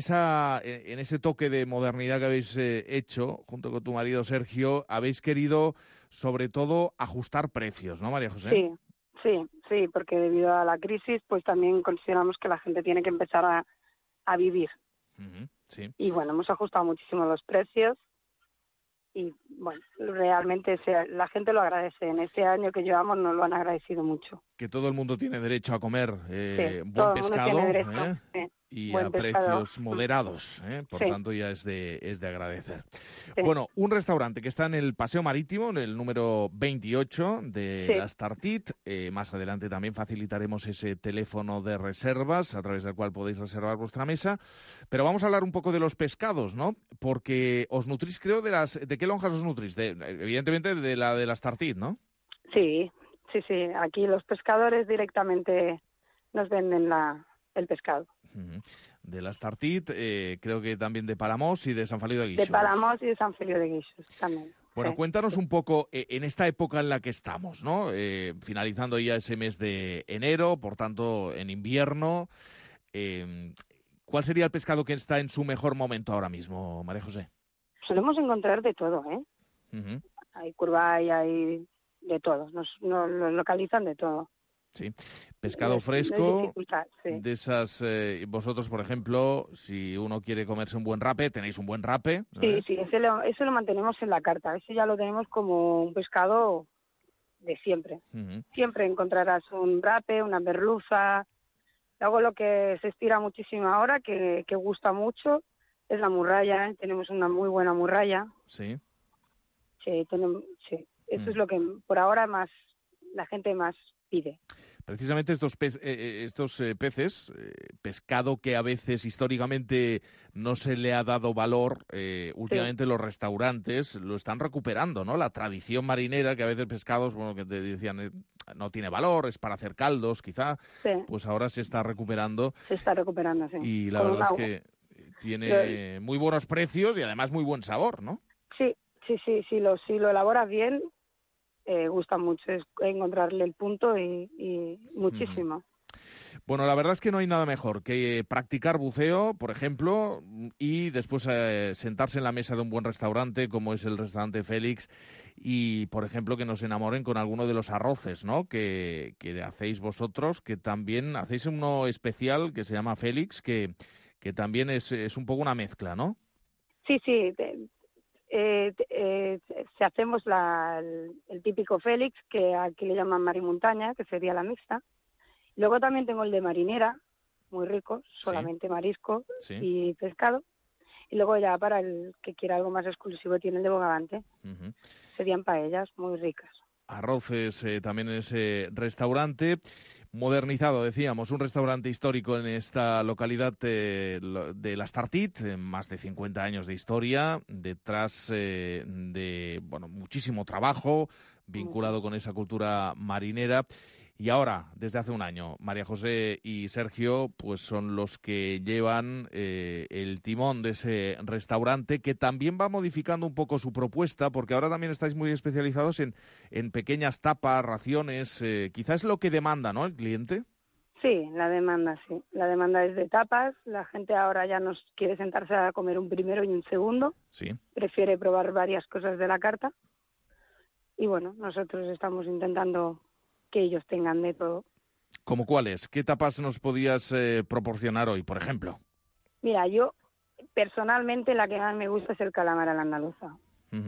ese toque de modernidad que habéis hecho, junto con tu marido Sergio, habéis querido, sobre todo, ajustar precios, ¿no, María José? Sí, porque debido a la crisis, pues también consideramos que la gente tiene que empezar a vivir. Sí. Y bueno, hemos ajustado muchísimo los precios y bueno, realmente la gente lo agradece. En este año que llevamos nos lo han agradecido mucho. Que todo el mundo tiene derecho a comer todo buen pescado, y buen a pescado. precios moderados, por tanto ya es de agradecer. Sí. Bueno, un restaurante que está en el Paseo Marítimo, en el número 28 de las Tartit. Más adelante también facilitaremos ese teléfono de reservas a través del cual podéis reservar vuestra mesa. Pero vamos a hablar un poco de los pescados, ¿no? Porque os nutrís, creo, ¿de qué lonjas os nutrís? Evidentemente de la de las Tartit, ¿no? Sí. Aquí los pescadores directamente nos venden el pescado. De las Tartit, creo que también de Palamós y de San Feliu de Guíxols. De Palamós y de San Feliu de Guíxols también. Bueno, cuéntanos un poco, en esta época en la que estamos, ¿no? Finalizando ya ese mes de enero, por tanto, en invierno. ¿Cuál sería el pescado que está en su mejor momento ahora mismo, María José? Solemos encontrar de todo, Hay curvay, hay de todo, nos localizan de todo. Sí. Pescado no fresco, dificultad, sí. de esas... vosotros, por ejemplo, si uno quiere comerse un buen rape, tenéis un buen rape. Sí, eso lo mantenemos en la carta. Ese ya lo tenemos como un pescado de siempre. Siempre encontrarás un rape, una merluza. Luego lo que se estira muchísimo ahora, que gusta mucho, es la murraya. Tenemos una muy buena murraya. Sí. Sí, eso es lo que por ahora más la gente más pide. Precisamente estos peces, pescado que a veces históricamente no se le ha dado valor, últimamente los restaurantes lo están recuperando, ¿no? La tradición marinera, que a veces pescados, bueno, que te decían no tiene valor, es para hacer caldos, quizá, pues ahora se está recuperando. Se está recuperando, sí. Y la verdad es que tiene muy buenos precios y además muy buen sabor, ¿no? Sí, si lo elaboras bien, gusta mucho, es encontrarle el punto y muchísimo. Bueno, la verdad es que no hay nada mejor que practicar buceo, por ejemplo, y después sentarse en la mesa de un buen restaurante, como es el restaurante Félix, y, por ejemplo, que nos enamoren con alguno de los arroces, ¿no?, que hacéis vosotros, que también hacéis uno especial que se llama Félix, que también es un poco una mezcla, ¿no? Sí. Si hacemos el típico Félix, que aquí le llaman marimontaña, que sería la mixta. Luego también tengo el de marinera, muy rico, solamente marisco y pescado. Y luego ya para el que quiera algo más exclusivo tiene el de bogavante. Serían paellas muy ricas. Arroces también en ese restaurante. Modernizado, decíamos, un restaurante histórico en esta localidad de Las Tartit, más de 50 años de historia, detrás de muchísimo trabajo vinculado con esa cultura marinera. Y ahora, desde hace un año, María José y Sergio pues son los que llevan el timón de ese restaurante, que también va modificando un poco su propuesta, porque ahora también estáis muy especializados en pequeñas tapas, raciones. Quizás es lo que demanda, ¿no?, el cliente. Sí, la demanda es de tapas. La gente ahora ya no quiere sentarse a comer un primero y un segundo. Sí. Prefiere probar varias cosas de la carta. Y bueno, nosotros estamos intentando que ellos tengan de todo. ¿Cómo cuáles? ¿Qué tapas nos podías proporcionar hoy, por ejemplo? Mira, yo personalmente la que más me gusta es el calamar a la andaluza.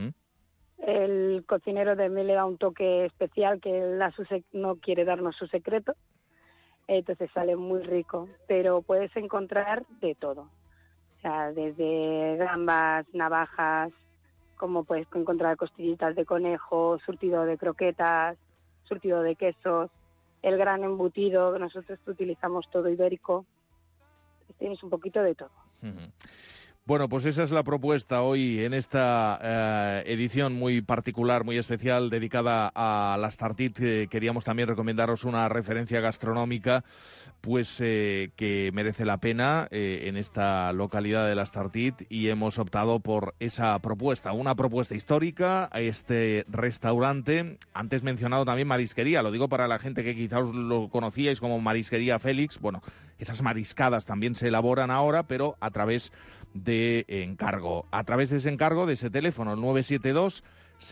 El cocinero de mí le da un toque especial que él no quiere darnos su secreto, entonces sale muy rico, pero puedes encontrar de todo. O sea, desde gambas, navajas, como puedes encontrar costillitas de conejo, surtido de croquetas, surtido de quesos, el gran embutido, nosotros utilizamos todo ibérico, tienes un poquito de todo. Bueno, pues esa es la propuesta hoy en esta edición muy particular, muy especial, dedicada a Las Tartit. Queríamos también recomendaros una referencia gastronómica pues que merece la pena en esta localidad de Las Tartit, y hemos optado por esa propuesta, una propuesta histórica a este restaurante. Antes mencionado también marisquería, lo digo para la gente que quizás lo conocíais como Marisquería Félix. Bueno, esas mariscadas también se elaboran ahora, pero a través de encargo. A través de ese encargo, de ese teléfono, 972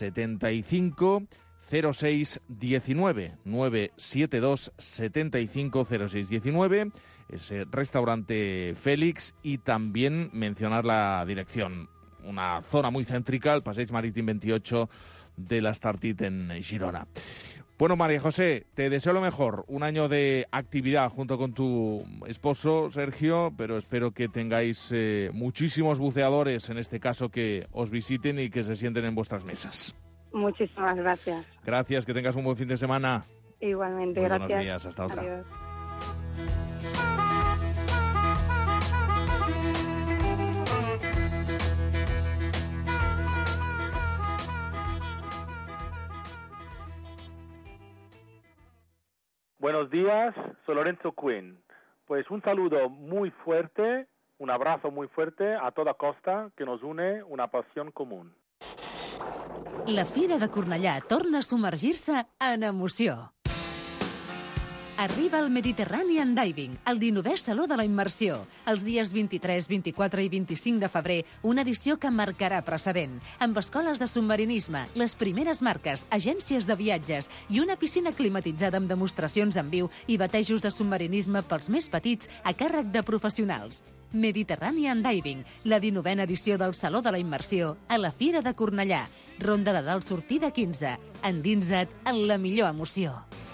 75 06 19, 972 75 06 19, ese restaurante Félix, y también mencionar la dirección, una zona muy céntrica, el Passeig Marítim 28 de Las Tartit en Girona. Bueno, María José, te deseo lo mejor, un año de actividad junto con tu esposo, Sergio, pero espero que tengáis muchísimos buceadores, en este caso, que os visiten y que se sienten en vuestras mesas. Muchísimas gracias. Gracias, que tengas un buen fin de semana. Igualmente, muy gracias. Buenos días, hasta otra. Adiós. Buenos días, soy Lorenzo Quinn. Pues un saludo muy fuerte, un abrazo muy fuerte a toda costa, que nos une una pasión común. La Fira de Cornellà torna a submergir-se en emoció. Arriba el Mediterranean Diving, el 19è Saló de la Immersió. Els dies 23, 24 i 25 de febrer, una edició que marcarà precedent, amb escoles de submarinisme, les primeres marques, agències de viatges i una piscina climatitzada amb demostracions en viu i batejos de submarinisme pels més petits a càrrec de professionals. Mediterranean Diving, la 19a edició del Saló de la Immersió, a la Fira de Cornellà. Ronda de dalt sortida 15. Endinsa't en la millor emoció.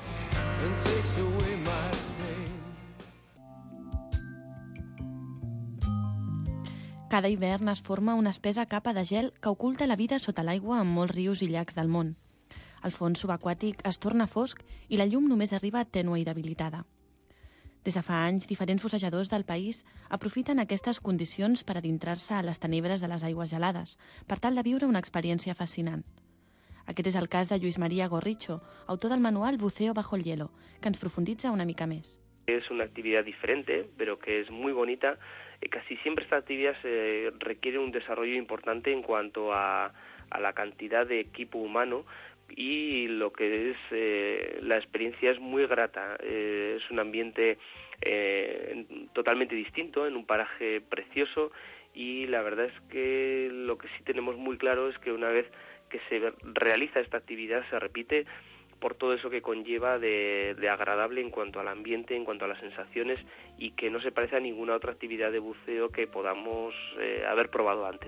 Cada hivern es forma una espessa capa de gel que oculta la vida sota l'aigua en molts rius i llacs del món. El fons subaquàtic es torna fosc i la llum només arriba tènue i debilitada. Des de fa anys, diferents bussejadors del país aprofiten aquestes condicions per adintrar-se a les tenebres de les aigües gelades, per tal de viure una experiència fascinant. Aquest és el cas de Lluís María Gorricho, autor del manual Buceo bajo el hielo, que ens profunditza una mica més. Es una actividad diferente, pero que es muy bonita. Casi siempre esta actividad requiere un desarrollo importante en cuanto a la cantidad de equipo humano, y lo que es la experiencia es muy grata. Es un ambiente totalmente distinto, en un paraje precioso, y la verdad es que lo que sí tenemos muy claro es que una vez que se realiza esta actividad se repite por todo eso que conlleva de agradable en cuanto al ambiente, en cuanto a las sensaciones, y que no se parece a ninguna otra actividad de buceo que podamos haber probado antes.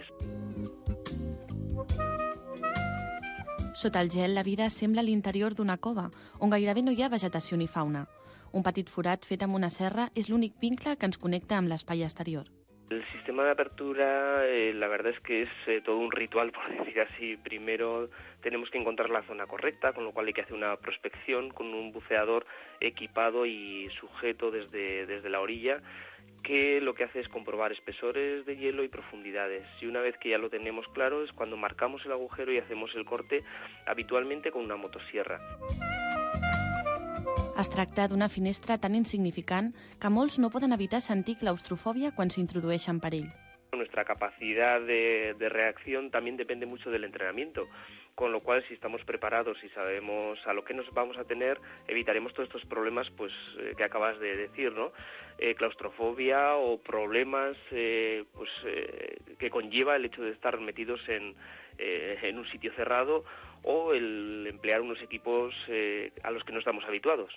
Sota el gel, la vida sembla l'interior d'una cova, on gairebé no hi ha vegetació ni fauna. Un petit forat fet amb una serra és l'únic vincle que ens connecta amb l'espai exterior. El sistema de apertura, la verdad es que es todo un ritual, por decir así. Primero tenemos que encontrar la zona correcta, con lo cual hay que hacer una prospección con un buceador equipado y sujeto desde la orilla, que lo que hace es comprobar espesores de hielo y profundidades. Y una vez que ya lo tenemos claro es cuando marcamos el agujero y hacemos el corte, habitualmente con una motosierra. Es tracta d'una finestra tan insignificant que molts no poden evitar sentir claustrofòbia quan s'introdueixen per ell. Nuestra capacidad de reacción también depende mucho del entrenamiento, con lo cual si estamos preparados y sabemos a lo que nos vamos a tener, evitaremos todos estos problemas que acabas de decir, ¿no? Claustrofobia o problemas que conlleva el hecho de estar metidos en un sitio cerrado o el emplear unos equipos a los que no estamos habituados.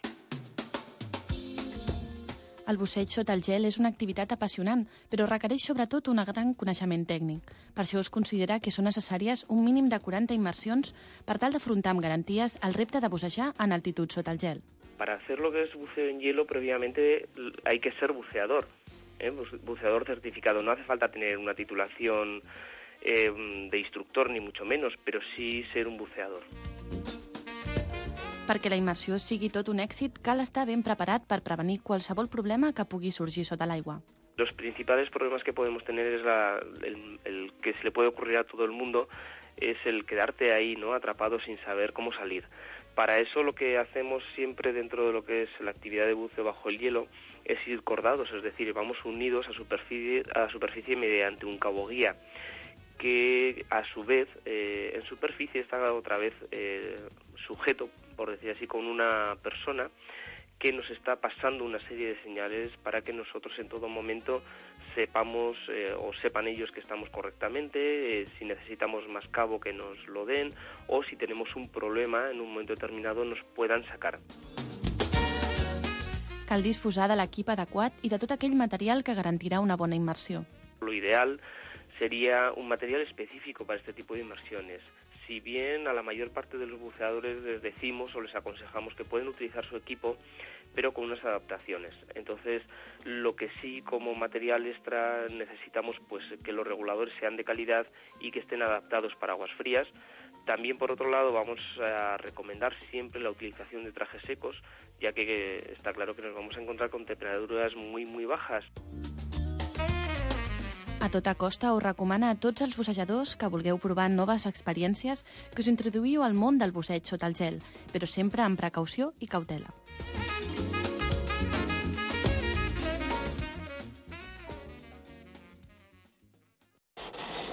El busseig sota el gel és una activitat apassionant, però requereix sobretot un gran coneixement tècnic. Per això es considera que són necessàries un mínim de 40 immersions per tal d'afrontar amb garanties el repte de bussejar en altitud sota el gel. Para hacer lo que es buceo en hielo, previamente hay que ser buceador, buceador certificado. No hace falta tener una titulación de instructor, ni mucho menos, pero sí ser un buceador. Perquè la immersió sigui tot un èxit, cal estar ben preparat per prevenir qualsevol problema que pugui sorgir sota l'aigua. Los principales problemas que podemos tener es el que se le puede ocurrir a todo el mundo, es el quedarte ahí, ¿no?, atrapado sin saber cómo salir. Para eso lo que hacemos siempre dentro de lo que es la actividad de buceo bajo el hielo es ir cordados, es decir, vamos unidos a superficie mediante un cabo guía, que a su vez en superficie está otra vez sujeto, por decir así, con una persona que nos está pasando una serie de señales para que nosotros en todo momento sepamos o sepan ellos que estamos correctamente, si necesitamos más cabo que nos lo den, o si tenemos un problema en un momento determinado nos puedan sacar. Cal disposar de l'equip adequat i de tot aquell material que garantirà una bona immersió. Lo ideal sería un material específico para este tipo de inmersiones. Si bien a la mayor parte de los buceadores les decimos o les aconsejamos que pueden utilizar su equipo, pero con unas adaptaciones. Entonces, lo que sí como material extra necesitamos pues que los reguladores sean de calidad y que estén adaptados para aguas frías. También, por otro lado, vamos a recomendar siempre la utilización de trajes secos, ya que está claro que nos vamos a encontrar con temperaturas muy, muy bajas. A tota costa us recomana a tots els bussejadors que vulgueu provar noves experiències que us introduïu al món del busseig sota el gel, però sempre amb precaució i cautela.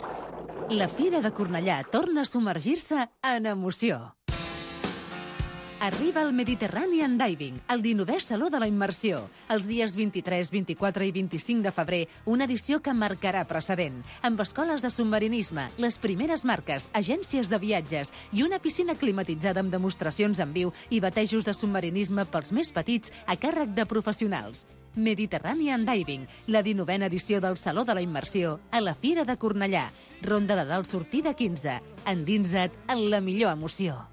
La Fira de Cornellà torna a submergir-se en emoció. Arriba el Mediterranean Diving, el 19è Saló de la Immersió. Els dies 23, 24 i 25 de febrer, una edició que marcarà precedent, amb escoles de submarinisme, les primeres marques, agències de viatges i una piscina climatitzada amb demostracions en viu i batejos de submarinisme pels més petits a càrrec de professionals. Mediterranean Diving, la 19a edició del Saló de la Immersió a la Fira de Cornellà. Ronda de Dalt sortida 15. Endinsa't en la millor emoció.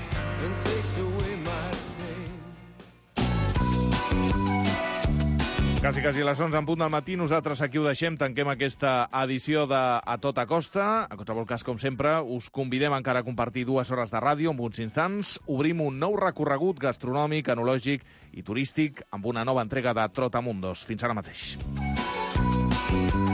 Quasi les 11 en punt del matí, nosaltres aquí ho deixem, tanquem aquesta edició de A Tota Costa. A qualsevol cas, com sempre, us convidem encara a compartir 2 hores de ràdio amb uns instants. Obrim un nou recorregut gastronòmic, enològic i turístic amb una nova entrega de Trotamundos. Fins ara mateix.